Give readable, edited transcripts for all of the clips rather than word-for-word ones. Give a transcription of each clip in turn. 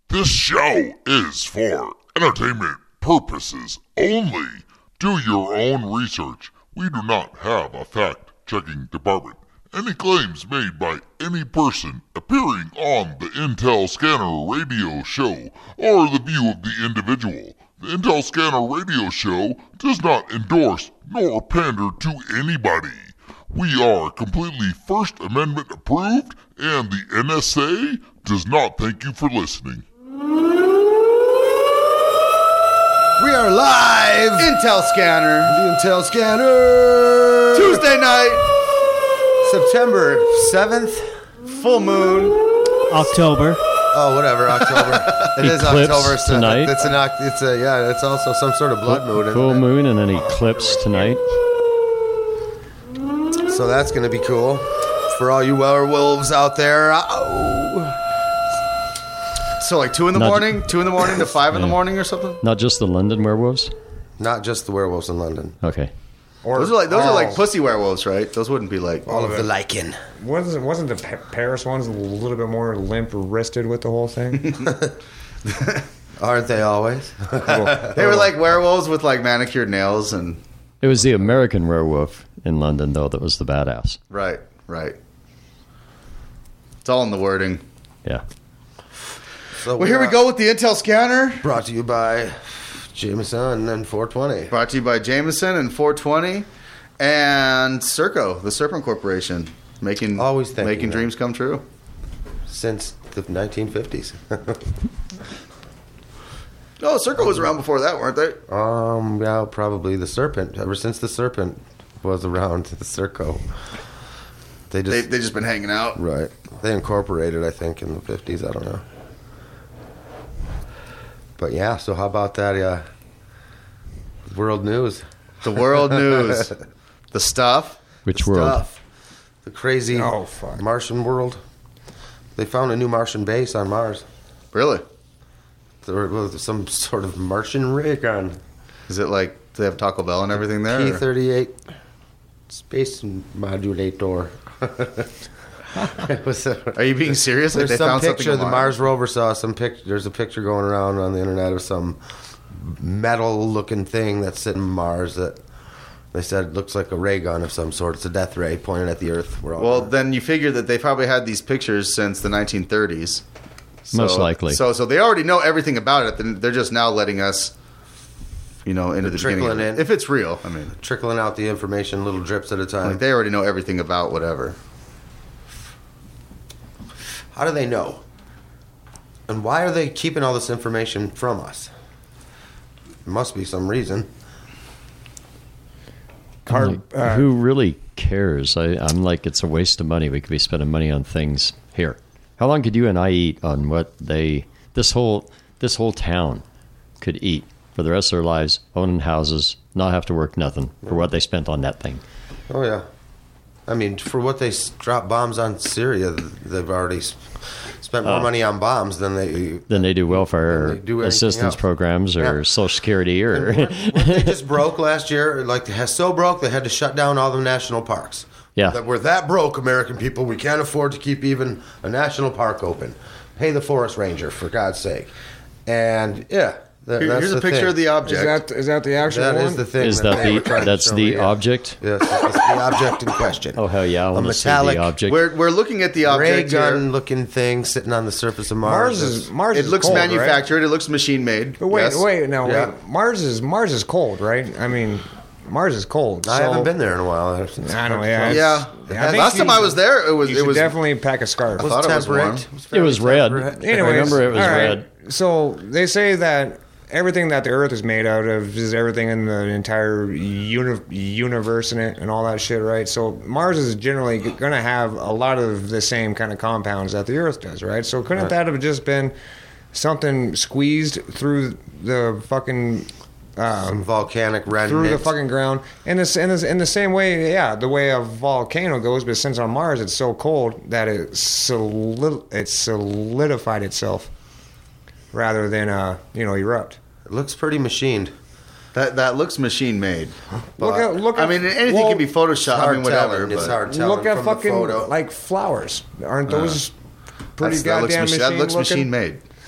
This show is for entertainment purposes only. Do your own research. We do not have a fact-checking department. Any claims made by any person appearing on the Intel Scanner radio show are the view of the individual. The Intel Scanner radio show does not endorse nor pander to anybody. We are completely First Amendment approved, and the NSA does not thank you for listening. We are live! Intel Scanner. The Intel Scanner! Tuesday night. September 7th. Full moon. October. Oh, whatever, October. It is Eclipse October. So tonight. It's also some sort of blood moon. Full moon and an eclipse tonight. So that's going to be cool. For all you werewolves out there. Oh. So like 2 in the morning to 5 in the Yeah. morning or something? Not just the London werewolves? Not just the werewolves in London. Okay. Those are like pussy werewolves, right? Those wouldn't be like All of the lichen. Wasn't the Paris ones a little bit more limp-wristed with the whole thing? Aren't they always? They were like werewolves with like manicured nails and It was the American werewolf in London, though, that was the badass. right. It's all in the wording. Yeah. So Well, here we go with the Intel Scanner. Brought to you by Jameson and 420. Brought to you by Jameson and 420 and Serco, the Serpent Corporation, making Making dreams come true. Since the 1950s. Oh, Serco was around before that, weren't they? Yeah, probably the Serpent. Ever since the Serpent was around, the Serco. They They just been hanging out. right. They incorporated, I think, in the 50s. I don't know. But yeah, so how about that world news? The world news, the stuff. Which world? Stuff. The crazy Oh, fuck. Martian world. They found a new Martian base on Mars. Really? There was some sort of Martian rig on Is it like they have Taco Bell and everything there? or- P-38 space modulator. It was Are you being serious? Like There's they some found picture. something The on Mars rover saw some picture. There's a picture going around on the internet of some metal-looking thing that's sitting on Mars that they said looks like a ray gun of some sort. It's a death ray pointed at the Earth. Well, then you figure that they probably had these pictures since the 1930s. Most likely. So they already know everything about it. Then they're just now letting us, into the beginning. trickling in. If it's real, I mean, trickling out the information, little drips at a time. like they already know everything about whatever. How do they know? And why are they keeping all this information from us? There must be some reason. Who really cares? I'm like, it's a waste of money. We could be spending money on things here. How long could you and I eat on what this whole town could eat for the rest of their lives, owning houses, not have to work nothing for what they spent on that thing? Oh, yeah. I mean, for what they dropped bombs on Syria, they've already spent more money on bombs than they do welfare Than they do or anything assistance else. programs or Yeah. Social Security or They just broke last year. Like, so broke, they had to shut down all the national parks. Yeah. That we're that broke, American people. We can't afford to keep even a national park open. Pay the forest ranger, for God's sake. And, yeah. That's Here's a the picture thing. of the object. Is that the actual That one? is the thing. is that they were trying to that's show the me, object? Yes, that's the object in question. Oh hell yeah! I want to see metallic the object. We're looking at the Ray object here. gun-looking thing sitting on the surface of Mars. Mars It is looks cold, right? manufactured. It looks machine made. But wait, Yes. wait, no, Yeah. wait. Mars is cold, right? I mean, Mars is cold. I so- haven't been there in a while. Since I know, yeah. Yeah. I think Last time I was there, it was You should definitely pack a scarf. I thought it was warm. It was red. Anyways, I remember it was all right. red. So they say that everything that the Earth is made out of is everything in the entire universe in it and all that shit, right? So Mars is generally going to have a lot of the same kind of compounds that the Earth does, right? So couldn't that have just been something squeezed through the fucking Some volcanic remnants. through the fucking ground. In the same way, yeah, the way a volcano goes, but since on Mars it's so cold that it solidified itself rather than erupt. It looks pretty machined. That looks machine made. Look at I mean, anything can be photoshopped. I mean, whatever. It's but- hard telling Look at from the fucking photo. like flowers. Aren't those pretty that looks goddamn that looks machine machine made.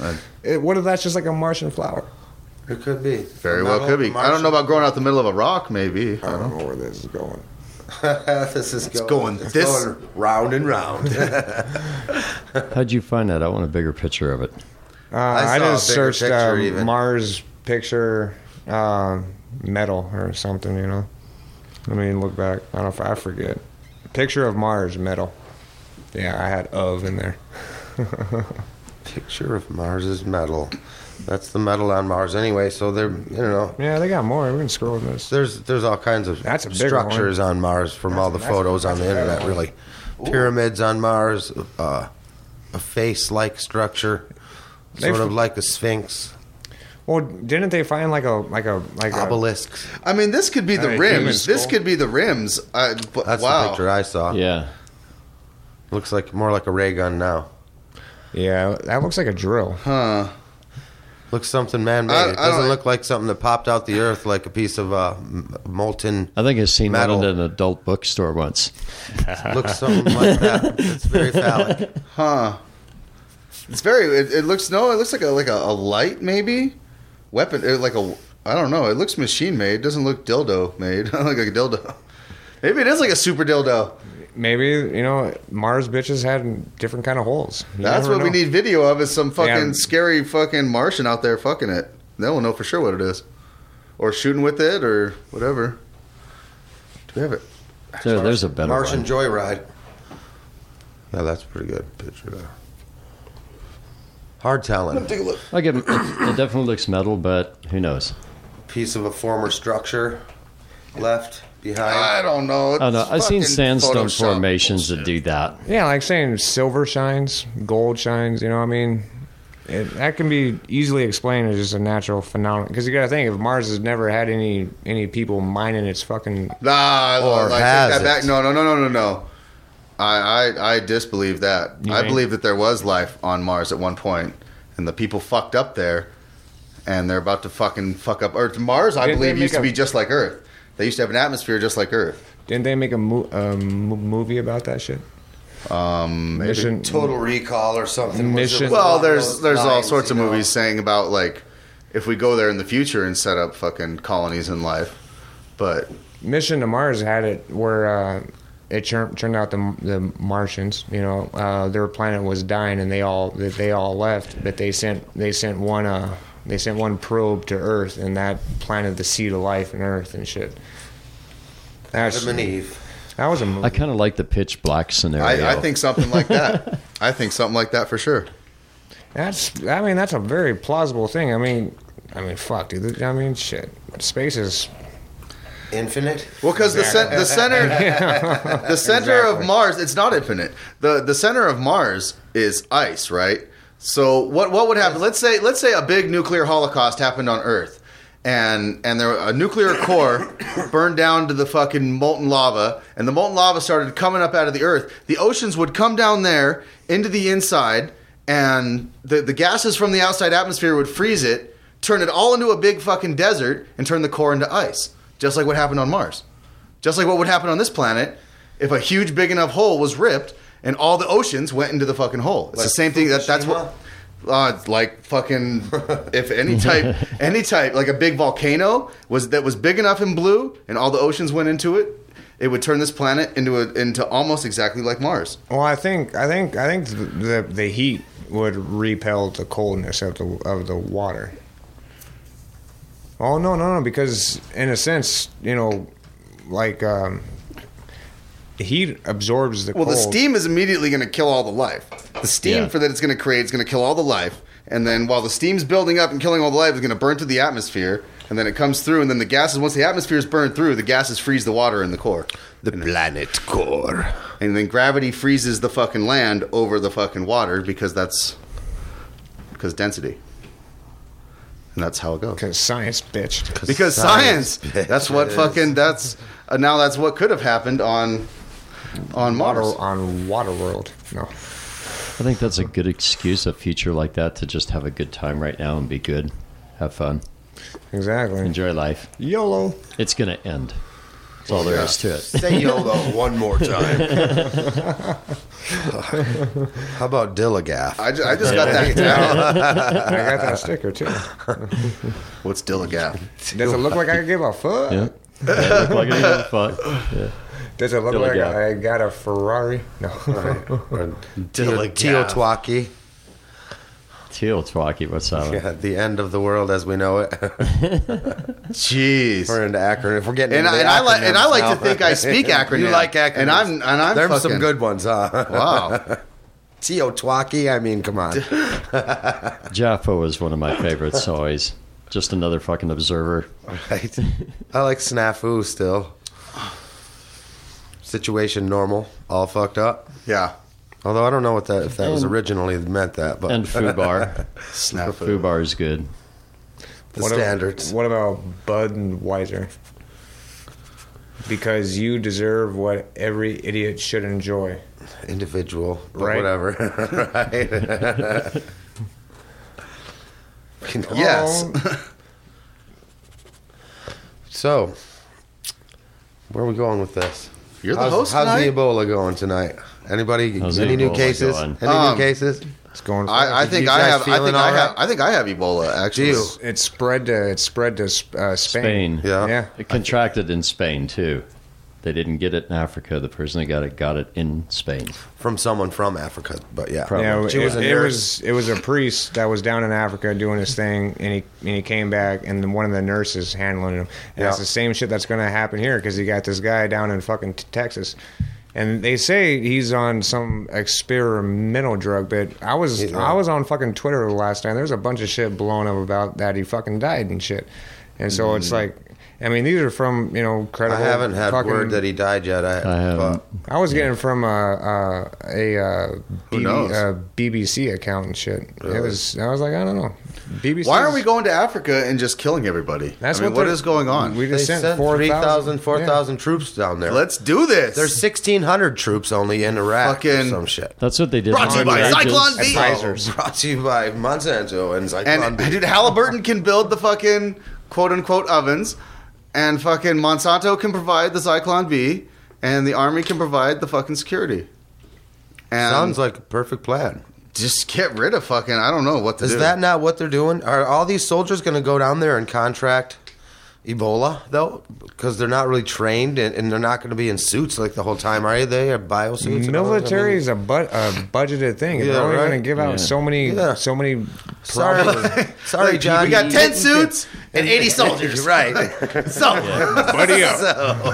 What if that's just like a Martian flower? It could be. Very well could be. I don't know about growing out the middle of a rock, maybe. I don't know where this is going. This is going round and round. How'd you find that? I want a bigger picture of it. I saw just a bigger searched picture even. Mars picture metal or something, you know. I mean, look back. I don't know if I forget. Picture of Mars metal. Yeah, I had of in there. Picture of Mars's metal. That's the metal on Mars anyway. So they're, Yeah, they got more. We can scroll this. there's all kinds of That's a bigger structures on Mars from all the photos on the internet. Really, pyramids on Mars, a face-like structure, sort of like a sphinx, Well, didn't they find like a obelisks. I mean, this could be the human rims. This skull. could be the rims. But, That's wow. the picture I saw. Yeah. Looks like more like a ray gun now. Yeah, that looks like a drill. Huh. Looks something man-made. I It doesn't don't- look like something that popped out the earth like a piece of molten. I think I've seen Metal. one in an adult bookstore once. Looks something like that. It's very phallic. Huh. It's very. It looks no. It looks like a light maybe weapon. Like a. I don't know. It looks machine made. It doesn't look dildo made. Like a dildo. Maybe it is like a super dildo. Maybe, you know, Mars bitches had different kind of holes. You That's never what we know. need video of is some fucking Yeah. scary fucking Martian out there fucking it. Then we'll know for sure what it is. Or shooting with it or whatever. Do we have it? There's a better Martian one. Joyride. Yeah, that's a pretty good picture there. Hard telling. Take a look. I give it definitely looks metal, but who knows? Piece of a former structure left behind. I don't know. I don't know. I've seen Fucking sandstone Photoshop formations that bullshit. do that. Yeah, like saying silver shines, gold shines, you know what I mean? That can be easily explained as just a natural phenomenon. Because you got to think, if Mars has never had any people mining its fucking... Nah, Or like, has take that it? back. No. I disbelieve that. You I think? believe that there was life on Mars at one point, and the people fucked up there, and they're about to fucking fuck up Earth. Mars, I Didn't they believe, used make to a- be just like Earth. They used to have an atmosphere just like Earth. Didn't they make a movie about that shit? Maybe. Mission... Total Recall or something. Mission- Well, Along there's those all lines, sorts of you know? movies saying about like if we go there in the future and set up fucking colonies in life, but Mission to Mars had it where it turned out the Martians, you know, their planet was dying and they all left, but they sent one probe to Earth and that planted the seed of life in Earth and shit. Adam and Eve. That was a movie. I kind of like the pitch black scenario. I think something like that. I think something like that for sure. That's a very plausible thing. I mean, fuck, dude. I mean, shit. Space is Infinite. Well, because the center the center of Exactly. Mars, it's not infinite. The center of Mars is ice, right? So what would happen? Let's say a big nuclear holocaust happened on Earth, and a nuclear core burned down to the fucking molten lava, and the molten lava started coming up out of the Earth. The oceans would come down there into the inside, and the gases from the outside atmosphere would freeze it, turn it all into a big fucking desert, and turn the core into ice. Just like what happened on Mars. Just like what would happen on this planet if a huge big enough hole was ripped and all the oceans went into the fucking hole. It's Like the same thing. That's what. It's like fucking if any type like a big volcano was big enough and blew and all the oceans went into it, it would turn this planet into almost exactly like Mars. Well, I think the heat would repel the coldness of the water. Oh no! Because in a sense, you know, like heat absorbs the Well, cold. the steam is immediately going to kill all the life. The steam Yeah. for that it's going to create is going to kill all the life, and then while the steam's building up and killing all the life, it's going to burn to the atmosphere, and then it comes through, and then the gases. Once the atmosphere is burned through, the gases freeze the water in the core. The planet core. And then gravity freezes the fucking land over the fucking water because density. And that's how it goes. Because science, bitch. Because science. That's what fucking now that's what could have happened on Mars. On Waterworld. No. I think that's a good excuse, a future like that, to just have a good time right now and be good, have fun, Exactly. enjoy life. YOLO. It's going to end. That's all there is to it. Say YOLO one more time. How about Dillagaff? I just got that down. I got that sticker too. What's Dillagaff? Does it look like I give a fuck? Yeah. Yeah, look like a fuck. Yeah. Does it look like Dillagaff. I got a Ferrari? No. Teotihuacan. Teotihuacan, what's that one? Yeah, the end of the world as we know it. Jeez. We're into acronyms. If we're getting And into the I like acronyms to now. think I speak acronyms. You like acronyms. And I'm There's fucking, some good ones, huh? Wow. Teotihuacan, I mean, come on. Jaffa was one of my favorites always. Just another fucking observer. Right. I like Snafu still. Situation normal, all fucked up. Yeah. Although I don't know if that was originally meant that, but And Fubar. Snafu. Fubar is good. the standards. What about Budweiser? Because you deserve what every idiot should enjoy. Individual, but Right. whatever. Right. Yes. So, where are we going with this? You're the host How's tonight? the Ebola going tonight? Anybody? How's the any new Ebola cases? going? Any new cases? It's going. I think You I guys have. I feeling think all I have. right? I think I have Ebola. Actually, Do you? It's spread to Spain. Spain. Yeah. Yeah. It contracted in Spain, too. They didn't get it in Africa. The person that got it in Spain. From someone from Africa, but yeah. Probably. Yeah, She was a it nurse. was a priest that was down in Africa doing his thing, and he came back, and then one of the nurses handling him. And that's Yeah. the same shit that's going to happen here because you got this guy down in fucking Texas, and they say he's on some experimental drug. But I was on fucking Twitter last time. There's a bunch of shit blowing up about that he fucking died and shit, and so it's like. I mean, these are from I credible. haven't had fucking- word that he died yet. I haven't. I was getting from a Who knows? BBC account and shit. Really? I was like, I don't know. BBC. why aren't we going to Africa and just killing everybody? That's I mean, what what is going on? We They just sent sent 3,000, 4,000 troops down there. Let's do this. There's 1,600 troops only in Iraq. Fucking- or some shit. That's what they did. Brought to you by They just- Cyclone B. Advisors. Brought to you by Monsanto and Zyklon and B. dude, Halliburton can build the fucking quote unquote ovens, and fucking Monsanto can provide the Zyklon B, and the army can provide the fucking security. And Sounds like a perfect plan. just get rid of fucking. I don't know what to do. Is that not what they're doing? Are all these soldiers going to go down there and contract Ebola, though? Because they're not really trained and they're not going to be in suits like the whole time, are they? Have biosuits? and all that? Military I mean, is a budgeted thing. Yeah, They're only right. going to give out Yeah. so many. Yeah. Sorry, Sorry, John. we got you 10 didn't suits and 80 soldiers. Right. So, buddy up.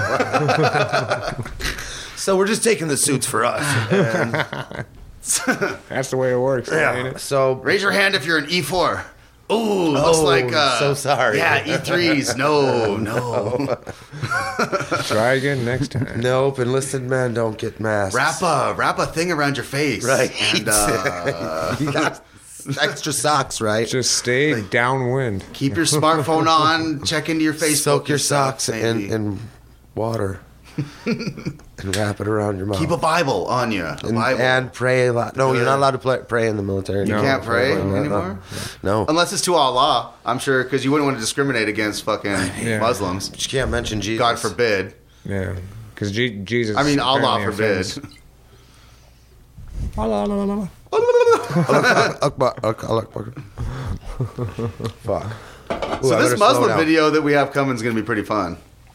So we're just taking the suits for us. And, That's the way it works. ain't yeah. it? So raise your hand if you're an E4. Ooh, looks like. so sorry. Yeah, E3s. No. Try again next time. nope, enlisted men don't get masks. Wrap a thing around your face. Right. And You got extra socks, right? Just stay downwind. keep your smartphone on. Check into your Facebook. Soak your and stuff, socks maybe. in water and wrap it around your mouth. Keep a Bible on you. A Bible. And pray a lot. No, you're not allowed to pray in the military. You No. can't pray No. anymore? No. Unless it's to Allah, I'm sure, because you wouldn't want to discriminate against fucking Yeah. Muslims. But you can't mention Jesus. God forbid. Yeah, because Jesus. I mean, Allah apparently forbid. offends. Akbar. Fuck. Ooh, So I better this slow Muslim down. video that we have coming is going to be pretty fun.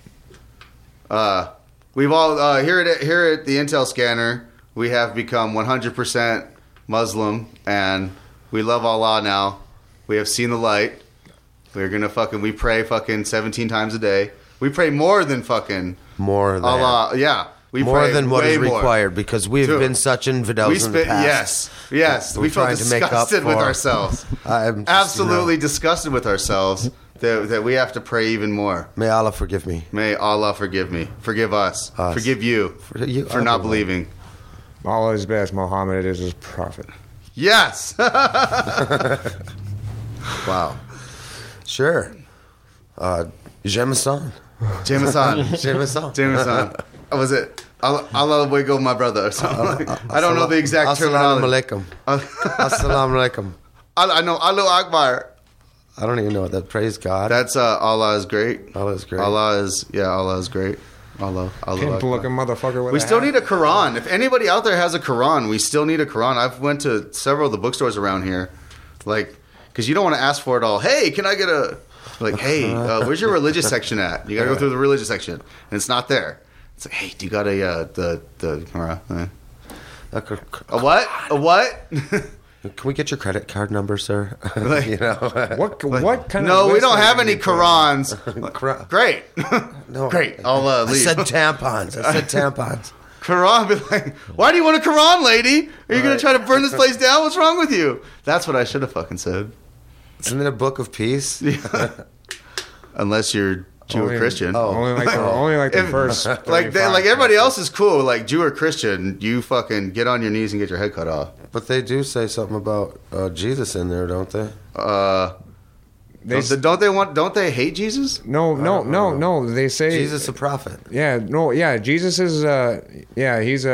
We've all here at the Intel Scanner, we have become 100% Muslim, and we love Allah now. We have seen the light. We're gonna we pray fucking 17 times a day. We pray more than fucking More than Allah. Yeah, we more pray than what way is more. required because we've Dude, been such infidels We in the spit past. yes. We're We felt trying to make up disgusted with for- ourselves. I'm just, Absolutely disgusted with ourselves that we have to pray even more. May Allah forgive me. May Allah forgive me. Forgive us. Forgive you For you- for not everyone. believing. Allah is best. Muhammad is his prophet. Yes. Wow. Sure. Jameson. Jameson. Jameson. Jameson. Was it Allah wiggle my brother or something? I don't know the exact Assalamu terminology. alaikum. Assalamu alaikum. I know Allahu Akbar. I don't even know what that. Praise God. That's Allah is great. Allah is great. Allah is great. Allah Pimp Akbar. looking motherfucker with We a still hat. need a Quran. If anybody out there has a Quran, we still need a Quran. I've went to several of the bookstores around here, like, because you don't want to ask for it all. Hey, can I get a, like, hey, where's your religious section at? You got to go through the religious section, and it's not there. It's like, hey, do you got a the Quran? A what? A what? Can we get your credit card number, sir? Like- you know, What kind of No, we list don't are have you any for? Qurans. Quran. Great, No, great. I'll I leave. said tampons. I said tampons. Quran, be like, why do you want a Quran, lady? Are you gonna Right. try to burn this place down? What's wrong with you? That's what I should have fucking said. Isn't it a book of peace? Unless you're Jew or Only- Christian. Oh. Only like the If- first. like 35 like everybody else is cool. Like Jew or Christian, you fucking get on your knees and get your head cut off. But they do say something about Jesus in there, don't they? They Don't they hate Jesus? no. They say Jesus a prophet. Yeah, no, yeah. Jesus is, he's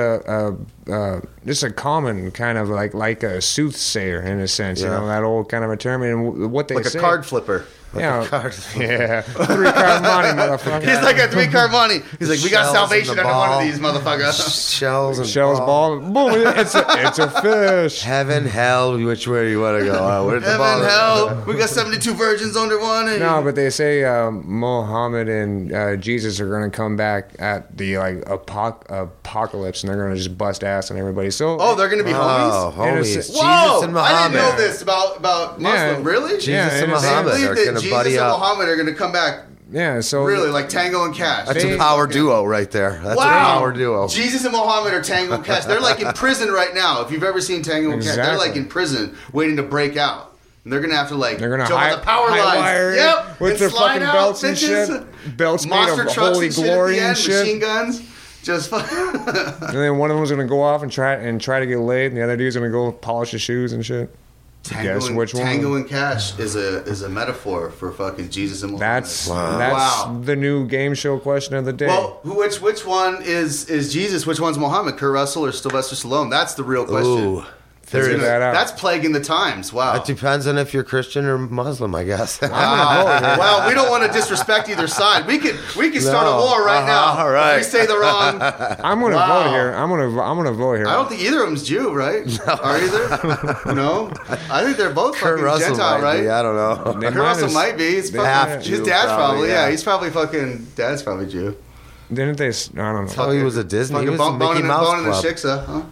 just a common kind of like a soothsayer in a sense. You Yeah. know, that old kind of a term. And what they Like say, a card flipper. yeah, card. yeah, 3-card money, motherfucker. He's like a 3-card money. He's like, we got Shells salvation in the under one of ball. these motherfuckers. Shells and Shells ball, boom! It's a fish. Heaven, hell, which way you want to go? Where's the ball? Heaven, hell. We got 72 virgins under one. No, but they say Muhammad and Jesus are going to come back at the apocalypse, and they're going to just bust ass on everybody. So Oh, they're gonna be Oh, homies. homies. Innocent. Jesus Whoa! and I didn't know Muhammad. this about Muslim. Yeah. Really? Jesus Yeah, and in a sense. They Muhammad believe are that going to Jesus buddy and up. Muhammad are gonna come back. yeah, so Really, like Tango and Cash. That's They- a power duo right there. That's Wow. a power duo. Jesus and Muhammad are Tango and Cash. They're like in prison right now. If you've ever seen Tango and Cash, they're Exactly. like in prison waiting to break out. And they're gonna have to like They're gonna jump on high, the power high lines. wire Yep, with and their slide fucking out, belts and bitches. shit. Belts Monster made of trucks holy and shit glory at the and end, shit. machine guns. Just And then one of them was gonna go off and try to get laid, and the other dude's gonna go polish his shoes and shit. Guess which one? Tango and Cash is a metaphor for fucking Jesus and Muhammad. That's Wow. the new game show question of the day. Well, which one is Jesus? Which one's Muhammad? Kurt Russell or Sylvester Stallone? That's the real question. Ooh. Figure There's- that out. That's plaguing the times. Wow. It depends on if you're Christian or Muslim, I guess. Well, we don't want to disrespect either side. We can start a No. war right now. All right. If we say the wrong. I'm gonna Wow. vote here. I'm gonna vote here. I don't think either of them's Jew, right? Are either? No. I think they're both Kurt fucking Russell Gentile, might right? be, I don't know. They Kurt might Russell as- might be. He's fucking, half his Jew, dad's probably, probably, yeah. yeah. He's probably fucking. Dad's probably Jew. Didn't they? I don't know. Oh, he was a Disney. He Fucking was a Mickey boning Mouse the Club. Shiksa, huh?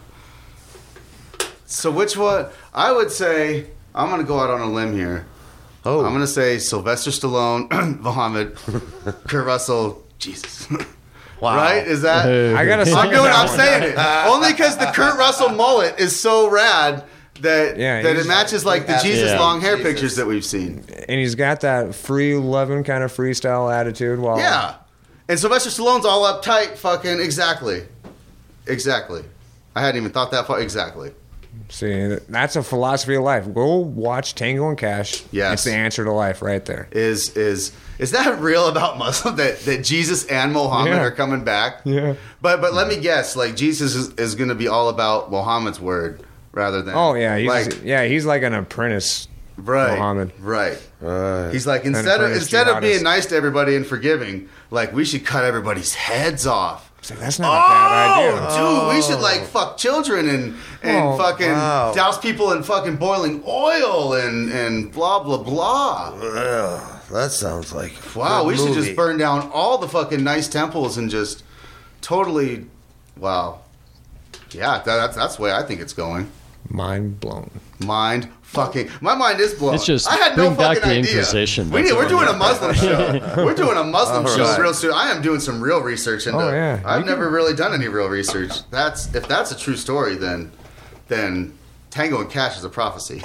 So which one? I would say I'm gonna go out on a limb here. Oh, I'm gonna say Sylvester Stallone, Muhammad, Kurt Russell, Jesus. wow. Right? Is that? I gotta say I'm saying it only because the Kurt Russell mullet is so rad that Yeah, that it he's- matches like the Jesus Yeah. long hair Jesus. pictures that we've seen. And he's got that free loving kind of freestyle attitude. While Yeah, and Sylvester Stallone's all uptight. Fucking exactly. I hadn't even thought that far. Exactly. see, that's a philosophy of life. Go watch Tango and Cash. Yes. It's the answer to life right there. Is that real about Muslim that Jesus and Muhammad Yeah. are coming back? Yeah. But let me guess, like Jesus is going to be all about Muhammad's word rather than Oh yeah, like he's like an apprentice. right Muhammad. right. Right. He's like instead apprentice of being jihadist. nice to everybody and forgiving, like we should cut everybody's heads off. So that's not a bad idea. Dude, we should like fuck children and Oh, fucking wow. douse people in fucking boiling oil and blah blah blah. Ugh, that sounds like a Wow, good we should movie. just burn down all the fucking nice temples and just totally, wow. Yeah, that's the way I think it's going. Mind blown. Mind fucking, my mind is blown. It's just I had no bring back fucking the idea. Inquisition. We're That's doing all. a Muslim show. We're doing a Muslim All show right. real soon. I am doing some real research into. Oh, yeah. I've You never really done any real research. If that's a true story, then Tango and Cash is a prophecy.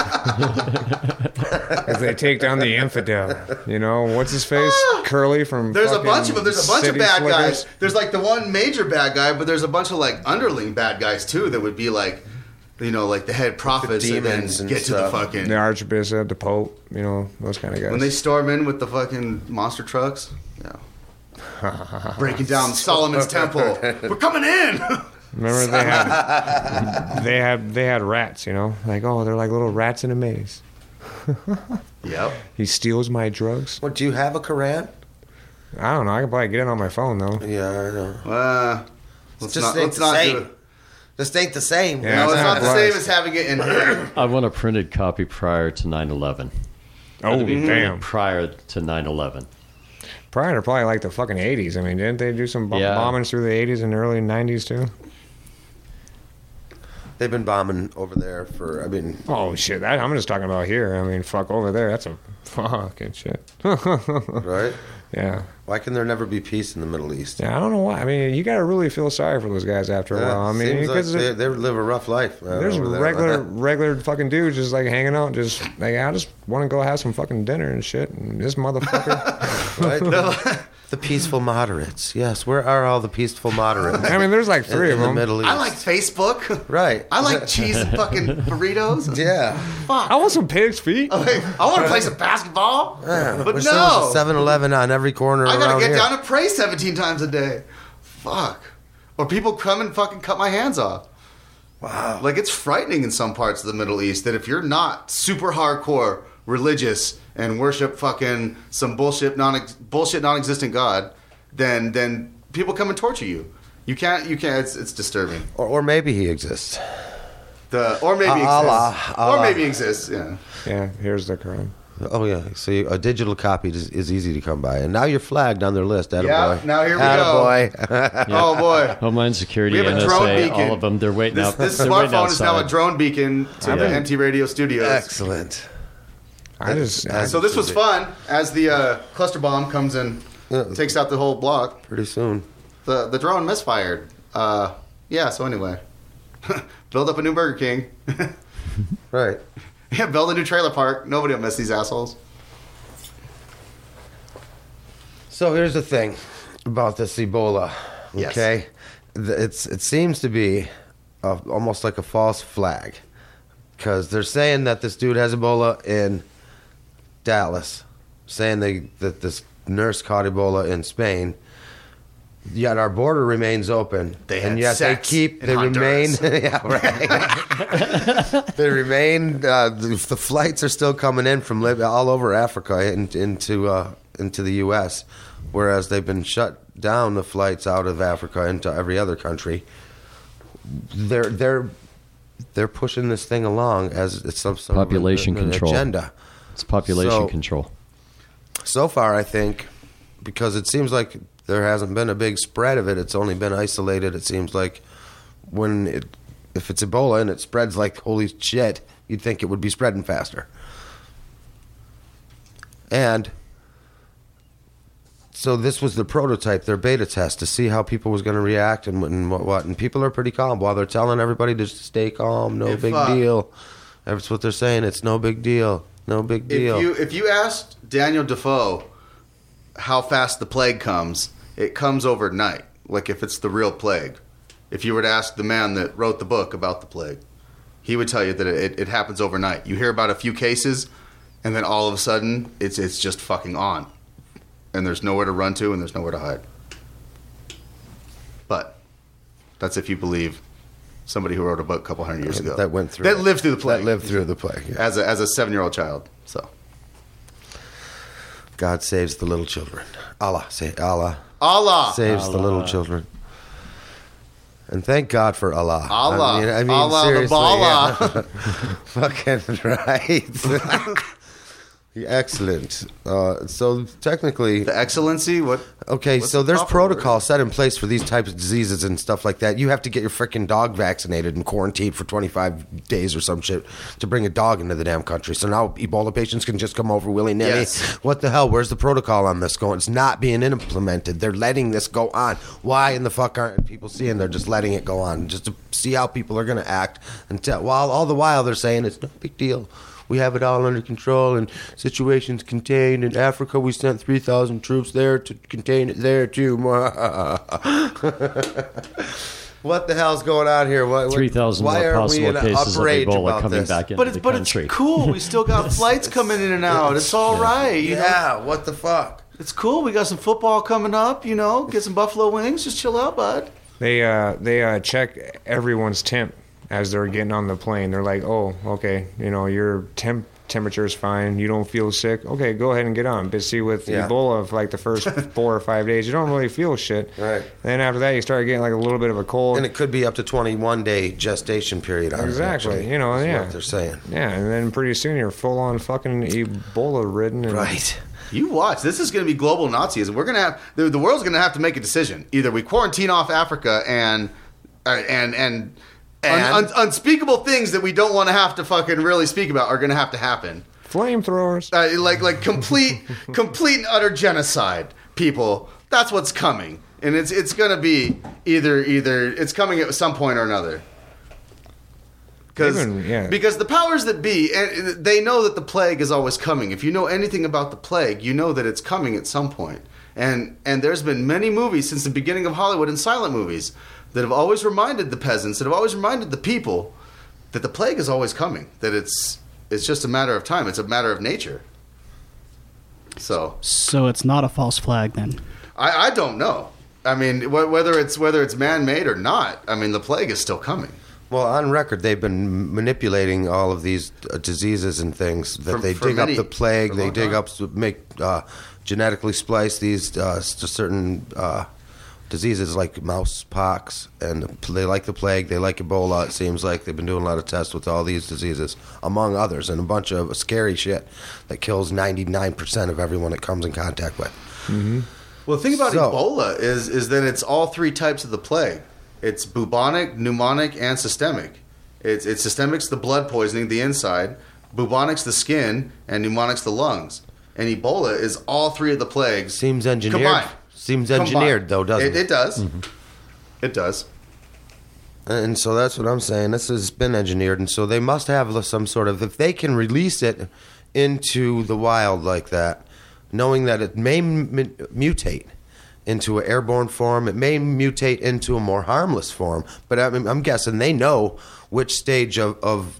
If they take down the infidel, you know what's his face? Curly from. There's a fucking bunch of them. There's a bunch of City bad Slickers. guys. There's like the one major bad guy, but there's a bunch of like underling bad guys too that would be like, you know, like the head prophets and then demons and get to the stuff. fucking The Archbishop, the Pope, you know those kind of guys. when they storm in with the fucking monster trucks. Yeah. Breaking down Solomon's temple. We're coming in. Remember they had rats, you know, like they're like little rats in a maze. Yep. He steals my drugs. What, do you have a Quran? I don't know. I can probably get it on my phone though. Yeah, I know. Let's just not, ain't let's the not same. do it. This ain't the same. Yeah. No, it's it's not the not same plus. as having it in here. I want a printed copy prior to 9/11. Oh Mm-hmm. damn! Prior to 9/11. Prior to probably like the fucking 80s. I mean, didn't they do some Yeah. bombings through the 80s and early 90s too? They've been bombing over there for, I mean, Oh shit! I'm just talking about here. I mean, fuck over there. That's a fucking shit. right? Yeah. Why can there never be peace in the Middle East? Yeah, I don't know why. I mean, you got to really feel sorry for those guys after a Yeah, while. I mean, seems like because they live a rough life. Man, there's over there. regular fucking dudes just like hanging out, just like I just want to go have some fucking dinner and shit. And this motherfucker. Right? The peaceful moderates. Yes, where are all the peaceful moderates? I mean, there's like three in of the them. Middle East. I like Facebook. Right. I like cheese and fucking burritos. Yeah. Fuck. I want some pig's feet. I want to play some basketball. Yeah. But Wish no. there was a 7-Eleven on every corner I around gotta get here. down and pray 17 times a day. Fuck. Or people come and fucking cut my hands off. Wow. Like, it's frightening in some parts of the Middle East that if you're not super hardcore religious and worship fucking some bullshit non-existent god, then people come and torture you. You can't. It's disturbing. Or maybe he exists. Or maybe Allah, exists. Allah. Or maybe exists. Yeah. Yeah, here's the Quran. Oh, yeah. So a digital copy is easy to come by. And now you're flagged on their list. Attaboy. Yeah, now here we Attaboy. Oh boy. Homeland Security, We have a drone NSA, beacon. all of them. They're waiting out. This they're waiting smartphone is now a outside. drone beacon to the MT Radio Studios. Excellent. So this was fun as the cluster bomb comes and takes out the whole block. Pretty soon. The drone misfired. So anyway, build up a new Burger King. Right. Yeah, build a new trailer park. Nobody will miss these assholes. So here's the thing about this Ebola. Yes. Okay, it seems to be almost like a false flag because they're saying that this dude has Ebola in Dallas, saying that this nurse caught Ebola in Spain. Yet our border remains open, They had and yet sex they in remain. Honduras. Yeah, right. They remain. The flights are still coming in from all over Africa into the U.S., whereas they've been shut down the flights out of Africa into every other country. They're pushing this thing along as it's some sort Population of an control. agenda. It's population So- control. So far, I think, because it seems like there hasn't been a big spread of it. It's only been isolated. It seems like if it's Ebola and it spreads like holy shit, you'd think it would be spreading faster. And so this was the prototype, their beta test, to see how people was going to react and what. And people are pretty calm while they're telling everybody to stay calm. No big deal. That's what they're saying. It's no big deal. No big deal. If you asked Daniel Defoe how fast the plague comes, it comes overnight. Like if it's the real plague. If you were to ask the man that wrote the book about the plague, he would tell you that it happens overnight. You hear about a few cases, and then all of a sudden it's just fucking on, and there's nowhere to run to and there's nowhere to hide. But that's if you believe somebody who wrote a book a couple hundred years ago that went through that lived through the plague. That lived through the plague. Yeah. as a 7-year-old child. So God saves the little children. Allah Allah saves the little children. And thank God for Allah. Allah. I mean, Allah the seriously, Bala. yeah. Fucking right. Excellent. So technically, The excellency? What? okay, what's so the there's proper protocol word? set in place for these types of diseases and stuff like that. You have to get your freaking dog vaccinated and quarantined for 25 days or some shit to bring a dog into the damn country. So now Ebola patients can just come over willy-nilly. Yes. What the hell? Where's the protocol on this going? It's not being implemented. They're letting this go on. Why in the fuck aren't people seeing? They're just letting it go on just to see how people are going to act. While all the while they're saying it's no big deal. We have it all under control and situations contained. In Africa, we sent 3,000 troops there to contain it there, too. What the hell's going on here? 3,000 why more are we possible in cases of outrage Ebola about coming this? back into the country. It's cool. We still got flights coming in and out. It's all right. You know? Yeah, what the fuck? It's cool. We got some football coming up. You know, get some buffalo wings. Just chill out, bud. They check everyone's temp as they're getting on the plane. They're like, oh, okay, you know, your temp temperature's fine, you don't feel sick, okay, go ahead and get on. But see, with Yeah. Ebola, for like the first 4 or 5 days, you don't really feel shit. Right. Then after that, you start getting like a little bit of a cold. And it could be up to 21-day gestation period on it, Exactly, actually, you know, is yeah. what they're saying. Yeah, and then pretty soon you're full on fucking Ebola ridden. And Right. You watch. This is going to be global Nazism. We're going to have the world's going to have to make a decision. Either we quarantine off Africa and unspeakable things that we don't want to have to fucking really speak about are going to happen. Flamethrowers. Like complete and utter genocide. People, that's what's coming, and it's going to be either it's coming at some point or another. Because the powers that be, they know that the plague is always coming. If you know anything about the plague, you know that it's coming at some point. And there's been many movies since the beginning of Hollywood and silent movies that have always reminded the peasants, that have always reminded the people that the plague is always coming. That it's just a matter of time. It's a matter of nature. So it's not a false flag then. I don't know. I mean, whether it's man-made or not, I mean, the plague is still coming. Well, on record, they've been manipulating all of these diseases and things. That they dig up the plague, they dig up, make genetically splice these certain diseases like mouse pox, and they like the plague, they like Ebola. It seems like they've been doing a lot of tests with all these diseases, among others, and a bunch of scary shit that kills 99% of everyone it comes in contact with. Mm-hmm. Well, the thing about Ebola is that it's all three types of the plague. It's bubonic, pneumonic, and systemic. It's systemic's the blood poisoning, the inside. Bubonic's the skin, and pneumonic's the lungs. And Ebola is all three of the plagues. Seems engineered. Combined. Seems engineered, though, doesn't it? It does. Mm-hmm. It does. And so that's what I'm saying. This has been engineered, and so they must have some sort of, if they can release it into the wild like that, knowing that it may mutate into an airborne form, it may mutate into a more harmless form, but I'm guessing they know which stage of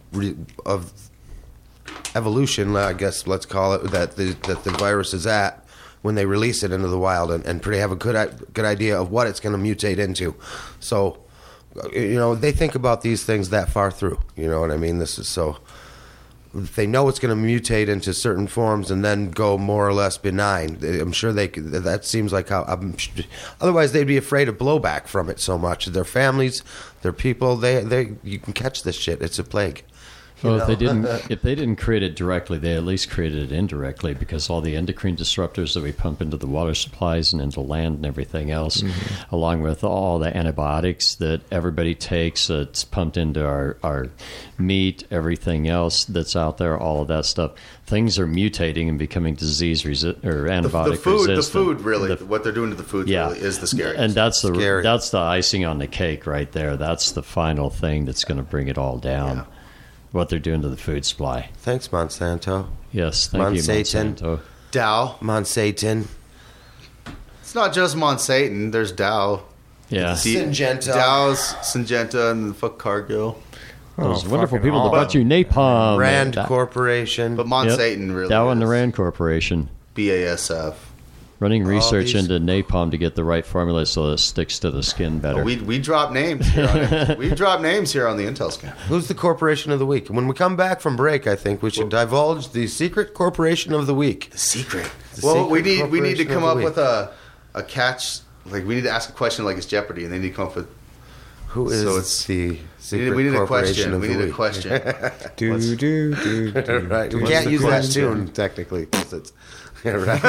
evolution, I guess let's call it, that the virus is at when they release it into the wild, and pretty have a good idea of what it's going to mutate into. So, you know, they think about these things that far through. You know what I mean? This is so. If they know it's going to mutate into certain forms and then go more or less benign, I'm sure they could. That seems like how. Otherwise, they'd be afraid of blowback from it so much. Their families, their people, you can catch this shit. It's a plague. Well, if they didn't create it directly, they at least created it indirectly, because all the endocrine disruptors that we pump into the water supplies and into land and everything else, along with all the antibiotics that everybody takes, it's pumped into our meat, everything else that's out there, all of that stuff. Things are mutating and becoming disease resistant or antibiotic resistant. The food, really, what they're doing to the food really is the scariest. And that's the icing on the cake right there. That's the final thing that's going to bring it all down. Yeah. What they're doing to the food supply. Thanks, Monsanto. Yes, thank you, Monsanto. Dow. Monsanto. It's not just Monsanto. There's Dow. Yeah. Syngenta. Dow's, Syngenta, and fuck Cargill. Those wonderful people that brought you napalm. Rand Corporation. But Monsanto really Dow and the is. Rand Corporation. BASF. Running research into napalm to get the right formula so it sticks to the skin better. We drop names here on it. We drop names here on the Intel Scan. Who's the corporation of the week? When we come back from break, I think we should divulge the secret corporation of the week. The secret. The We secret need to corporation come of up the with a catch. Like, we need to ask a question like it's Jeopardy, and they need to come up with. Who is the secret we need a corporation question. of We the need a week? question. Right. We can't use that tune technically because it's right.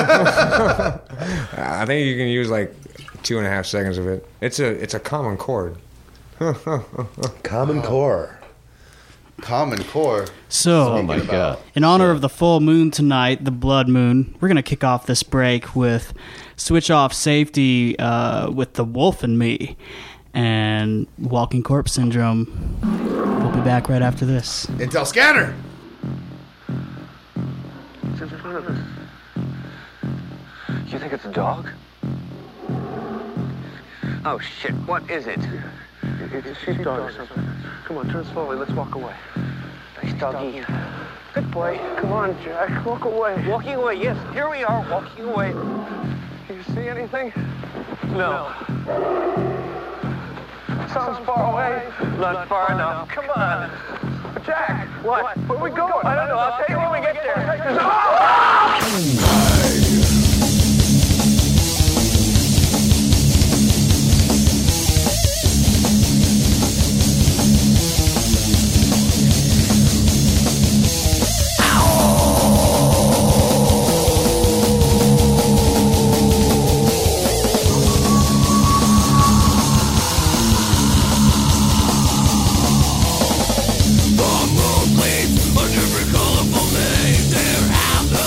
I think you can use like 2.5 seconds of it. It's a common chord. Common Core. Common Core. So, Oh my God. in honor of the full moon tonight, the blood moon, we're going to kick off this break with Switch Off Safety with The Wolf and Me and Walking Corpse Syndrome. We'll be back right after this. Intel Scanner. It's in front of us. You think it's a dog? Oh, shit. What is it? It's a sheepdog or something. Come on, turn slowly. Let's walk away. Nice doggy. Good boy. Come on, Jack. Walk away. Walking away, yes. Here we are, walking away. Do you see anything? No. Sounds far away. Not far enough. Come on. Jack, what? Where are we going? I don't know. I'll tell you when we get there. On every colorful name, there have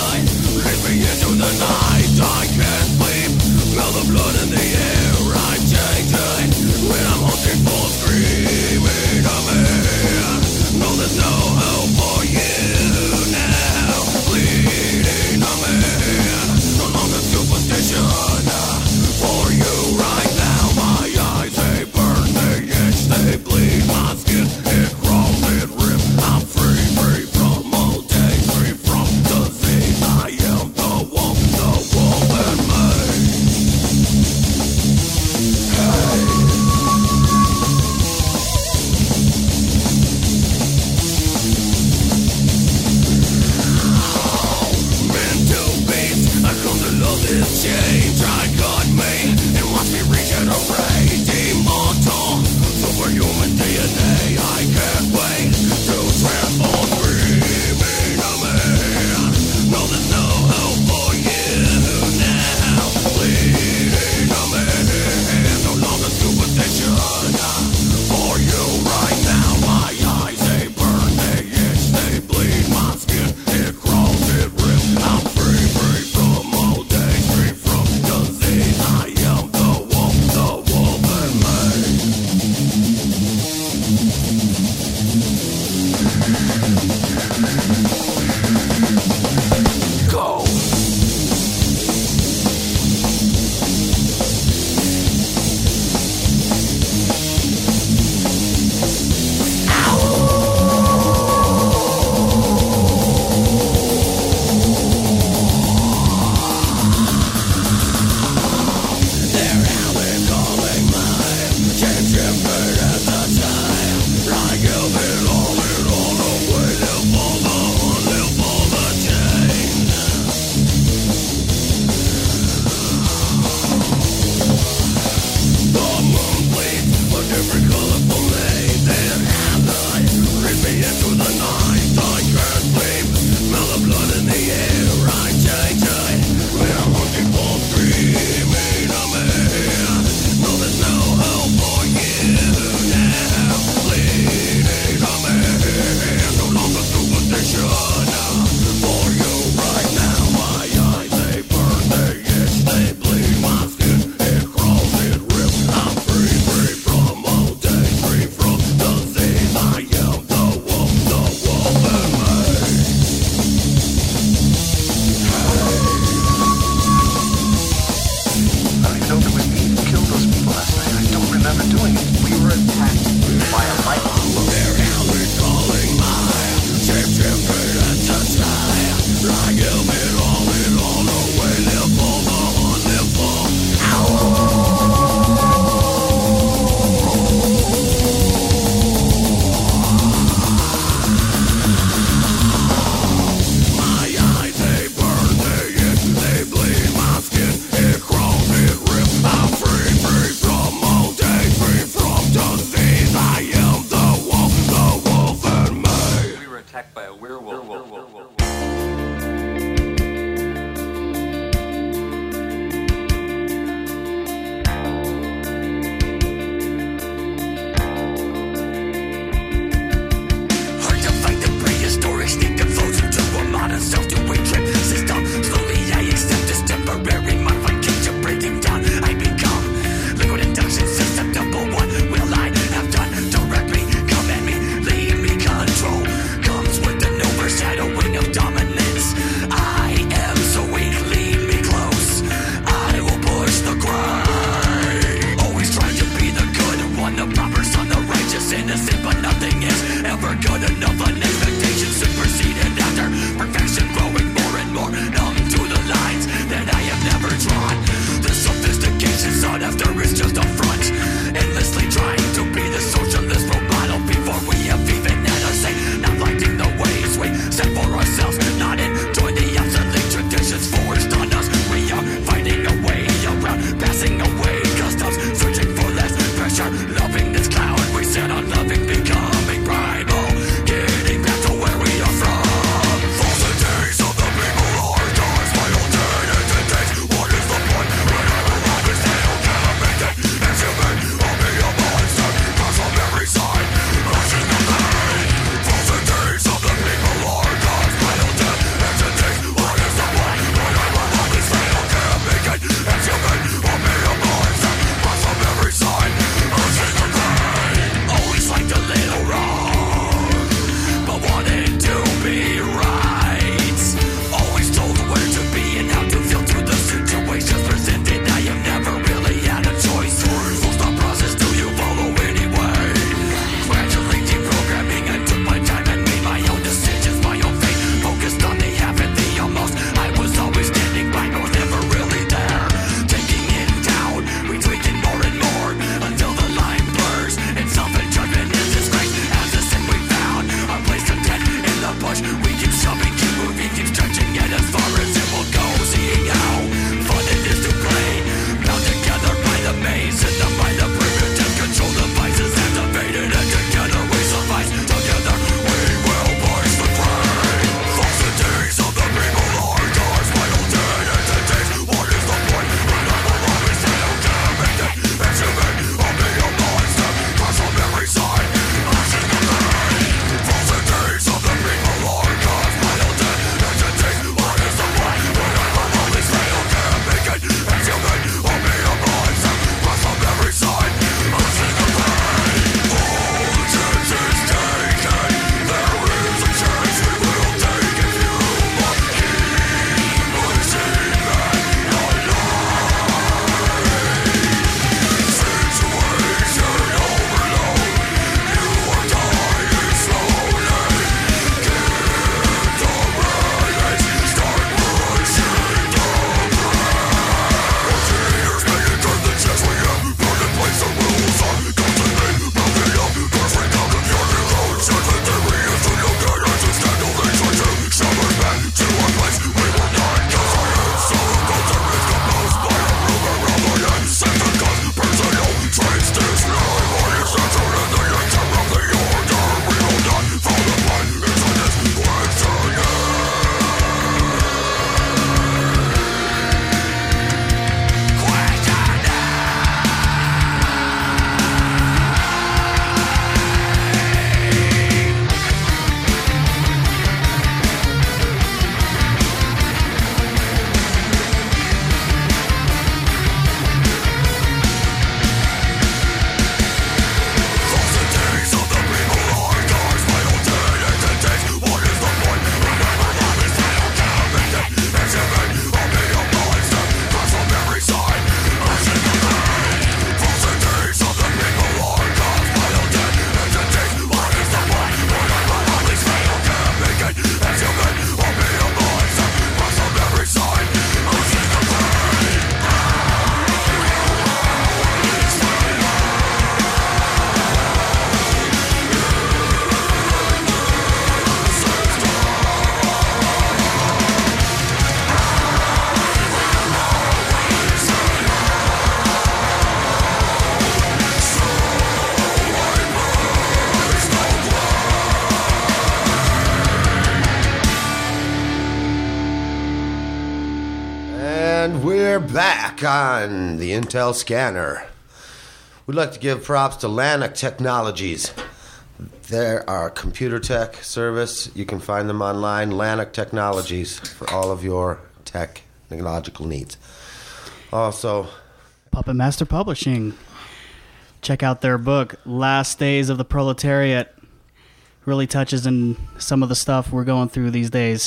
And we're back on the Intel Scanner. We'd like to give props to Lanark Technologies. They're our computer tech service. You can find them online, Lanark Technologies, for all of your technological needs. Also, Puppet Master Publishing. Check out their book, Last Days of the Proletariat. Really touches in some of the stuff we're going through these days.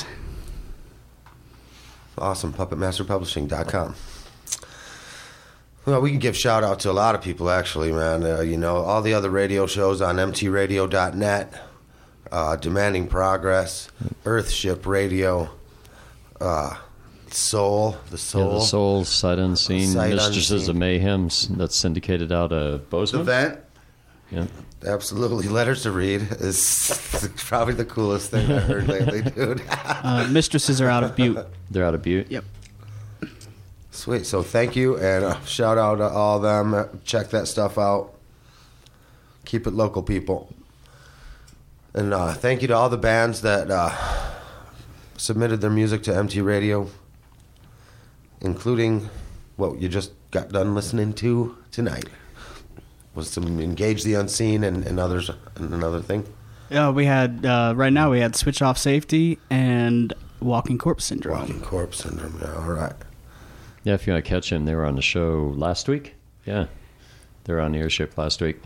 awesome, puppetmasterpublishing.com. Well, we can give shout out to a lot of people, actually, man. All the other radio shows on mtradio.net, Demanding Progress, Earthship Radio, Soul, the Soul. Yeah, the Soul, Sight Unseen, Sight Mistresses Unseen. of Mayhem, that's syndicated out of Bozeman. The vent. Yeah. Absolutely. Letters to Read is probably the coolest thing I've heard lately, dude. Mistresses are out of Butte. They're out of Butte. Yep. Sweet. So thank you, and shout out to all of them. Check that stuff out. Keep it local, people. And thank you to all the bands that submitted their music to MT Radio, including what you just got done listening to tonight. Was some Engage the Unseen and others, and another thing. Yeah, we had right now we had Switch Off Safety and Walking Corpse Syndrome. Walking Corpse Syndrome. Yeah, all right. Yeah, if you want to catch them, they were on the show last week. Yeah, they were on the airship last week.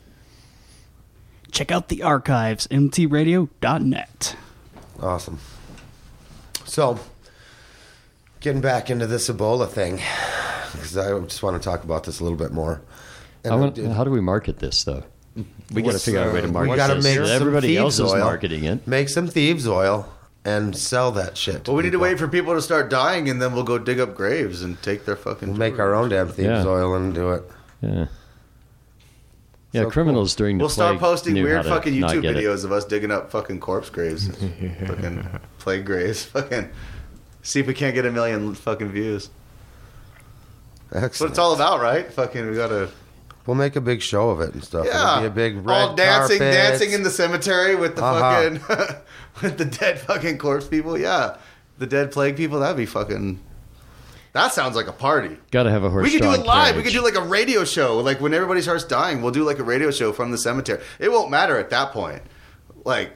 Check out the archives, mtradio.net. Awesome. So, getting back into this Ebola thing, because I just want to talk about this a little bit more. And How do we market this, though? We got to figure out a way to market we gotta this. make some Everybody else thieves is oil. marketing it. Make some thieves oil and sell that shit. To Well, we need to people. wait for people to start dying, and then we'll go dig up graves and take their fucking. We'll make our own damn thieves Yeah. oil and do it. Yeah. Yeah, So criminals during the We'll start plague posting knew weird how to fucking not YouTube get it. videos of us digging up fucking corpse graves, fucking plague graves, fucking. See if we can't get 1 million fucking views. That's what Excellent. it's all about, right? Fucking, we gotta. We'll make a big show of it and stuff. Yeah, It'll be a big red all dancing, carpet. dancing in the cemetery with the Uh-huh. fucking with the dead fucking corpse people. Yeah, the dead plague people. That'd be fucking. That sounds like a party. Got to have a horse. We could do it live. We could do like a radio show. Like when everybody starts dying, we'll do like a radio show from the cemetery. It won't matter at that point. Like,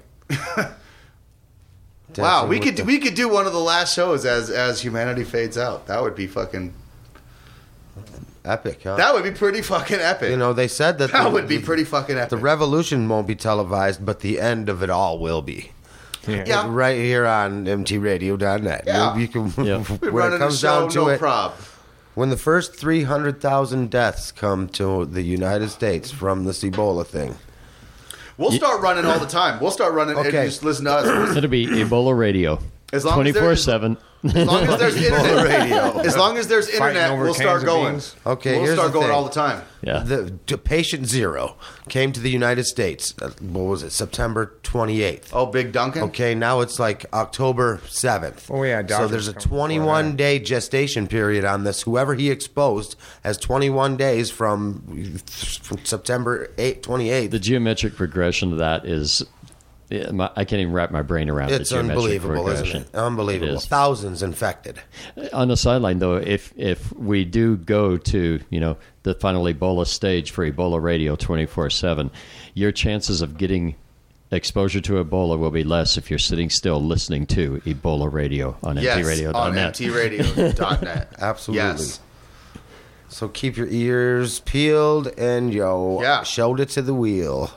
wow, we could do one of the last shows as humanity fades out. That would be fucking. Epic, huh? That would be pretty fucking epic. You know, they said that that would be pretty fucking epic. the revolution won't be televised, but the end of it all will be. Yeah. Right here on mtradio.net. Yeah. You can, Yeah. We're when it running a comes show, down to no it, prob. when the first 300,000 deaths come to the United States from this Ebola thing, We'll start running all the time. We'll start running. Okay. And just listen to us. It'll be Ebola Radio. As long as there's- 24/7. As long as there's internet, radio. As long as there's Fighting internet, over we'll cans start of going. beans. Okay, we'll here's start the going thing. all the time. Yeah. the patient zero came to the United States. What was it? September 28th. Oh, Big Duncan. Okay, now it's like October 7th. Oh, yeah, So doctors there's a come before 21-day gestation period on this. Whoever he exposed has 21 days from September 28th. The geometric progression of that is, I can't even wrap my brain around It's the geometric unbelievable, progression. isn't it? Unbelievable. It is. Thousands infected. On the sideline, though, if we do go to the final Ebola stage for Ebola Radio 24/7, your chances of getting exposure to Ebola will be less if you're sitting still listening to Ebola Radio on Yes, mtradio.net. on mtradio.net. Absolutely. Yes. So keep your ears peeled and shoulder to the wheel.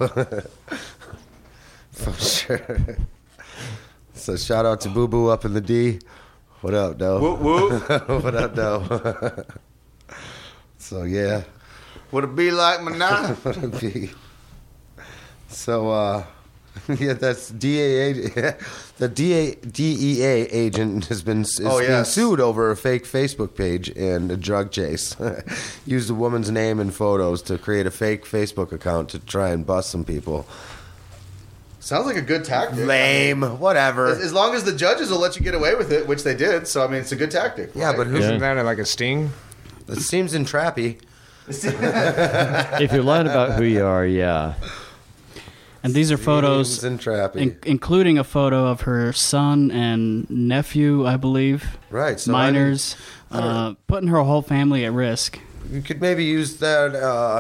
For sure. So shout out to Boo Boo up in the D. What up, Doe? Whoop whoop. What up, Doe? So yeah. Would it be like my now? So yeah, that's DEA. The DEA agent has been being sued over a fake Facebook page and a drug chase. Used a woman's name and photos to create a fake Facebook account to try and bust some people. Sounds like a good tactic. Lame. Whatever. As long as the judges will let you get away with it, which they did. So I mean, it's a good tactic. Yeah, but who's Isn't that like a sting? it seems entrappy. If you're lying about who you are, yeah. And these are photos, Seems and trappy. including a photo of her son and nephew, I believe. Right, so minors, putting her whole family at risk. You could maybe use that,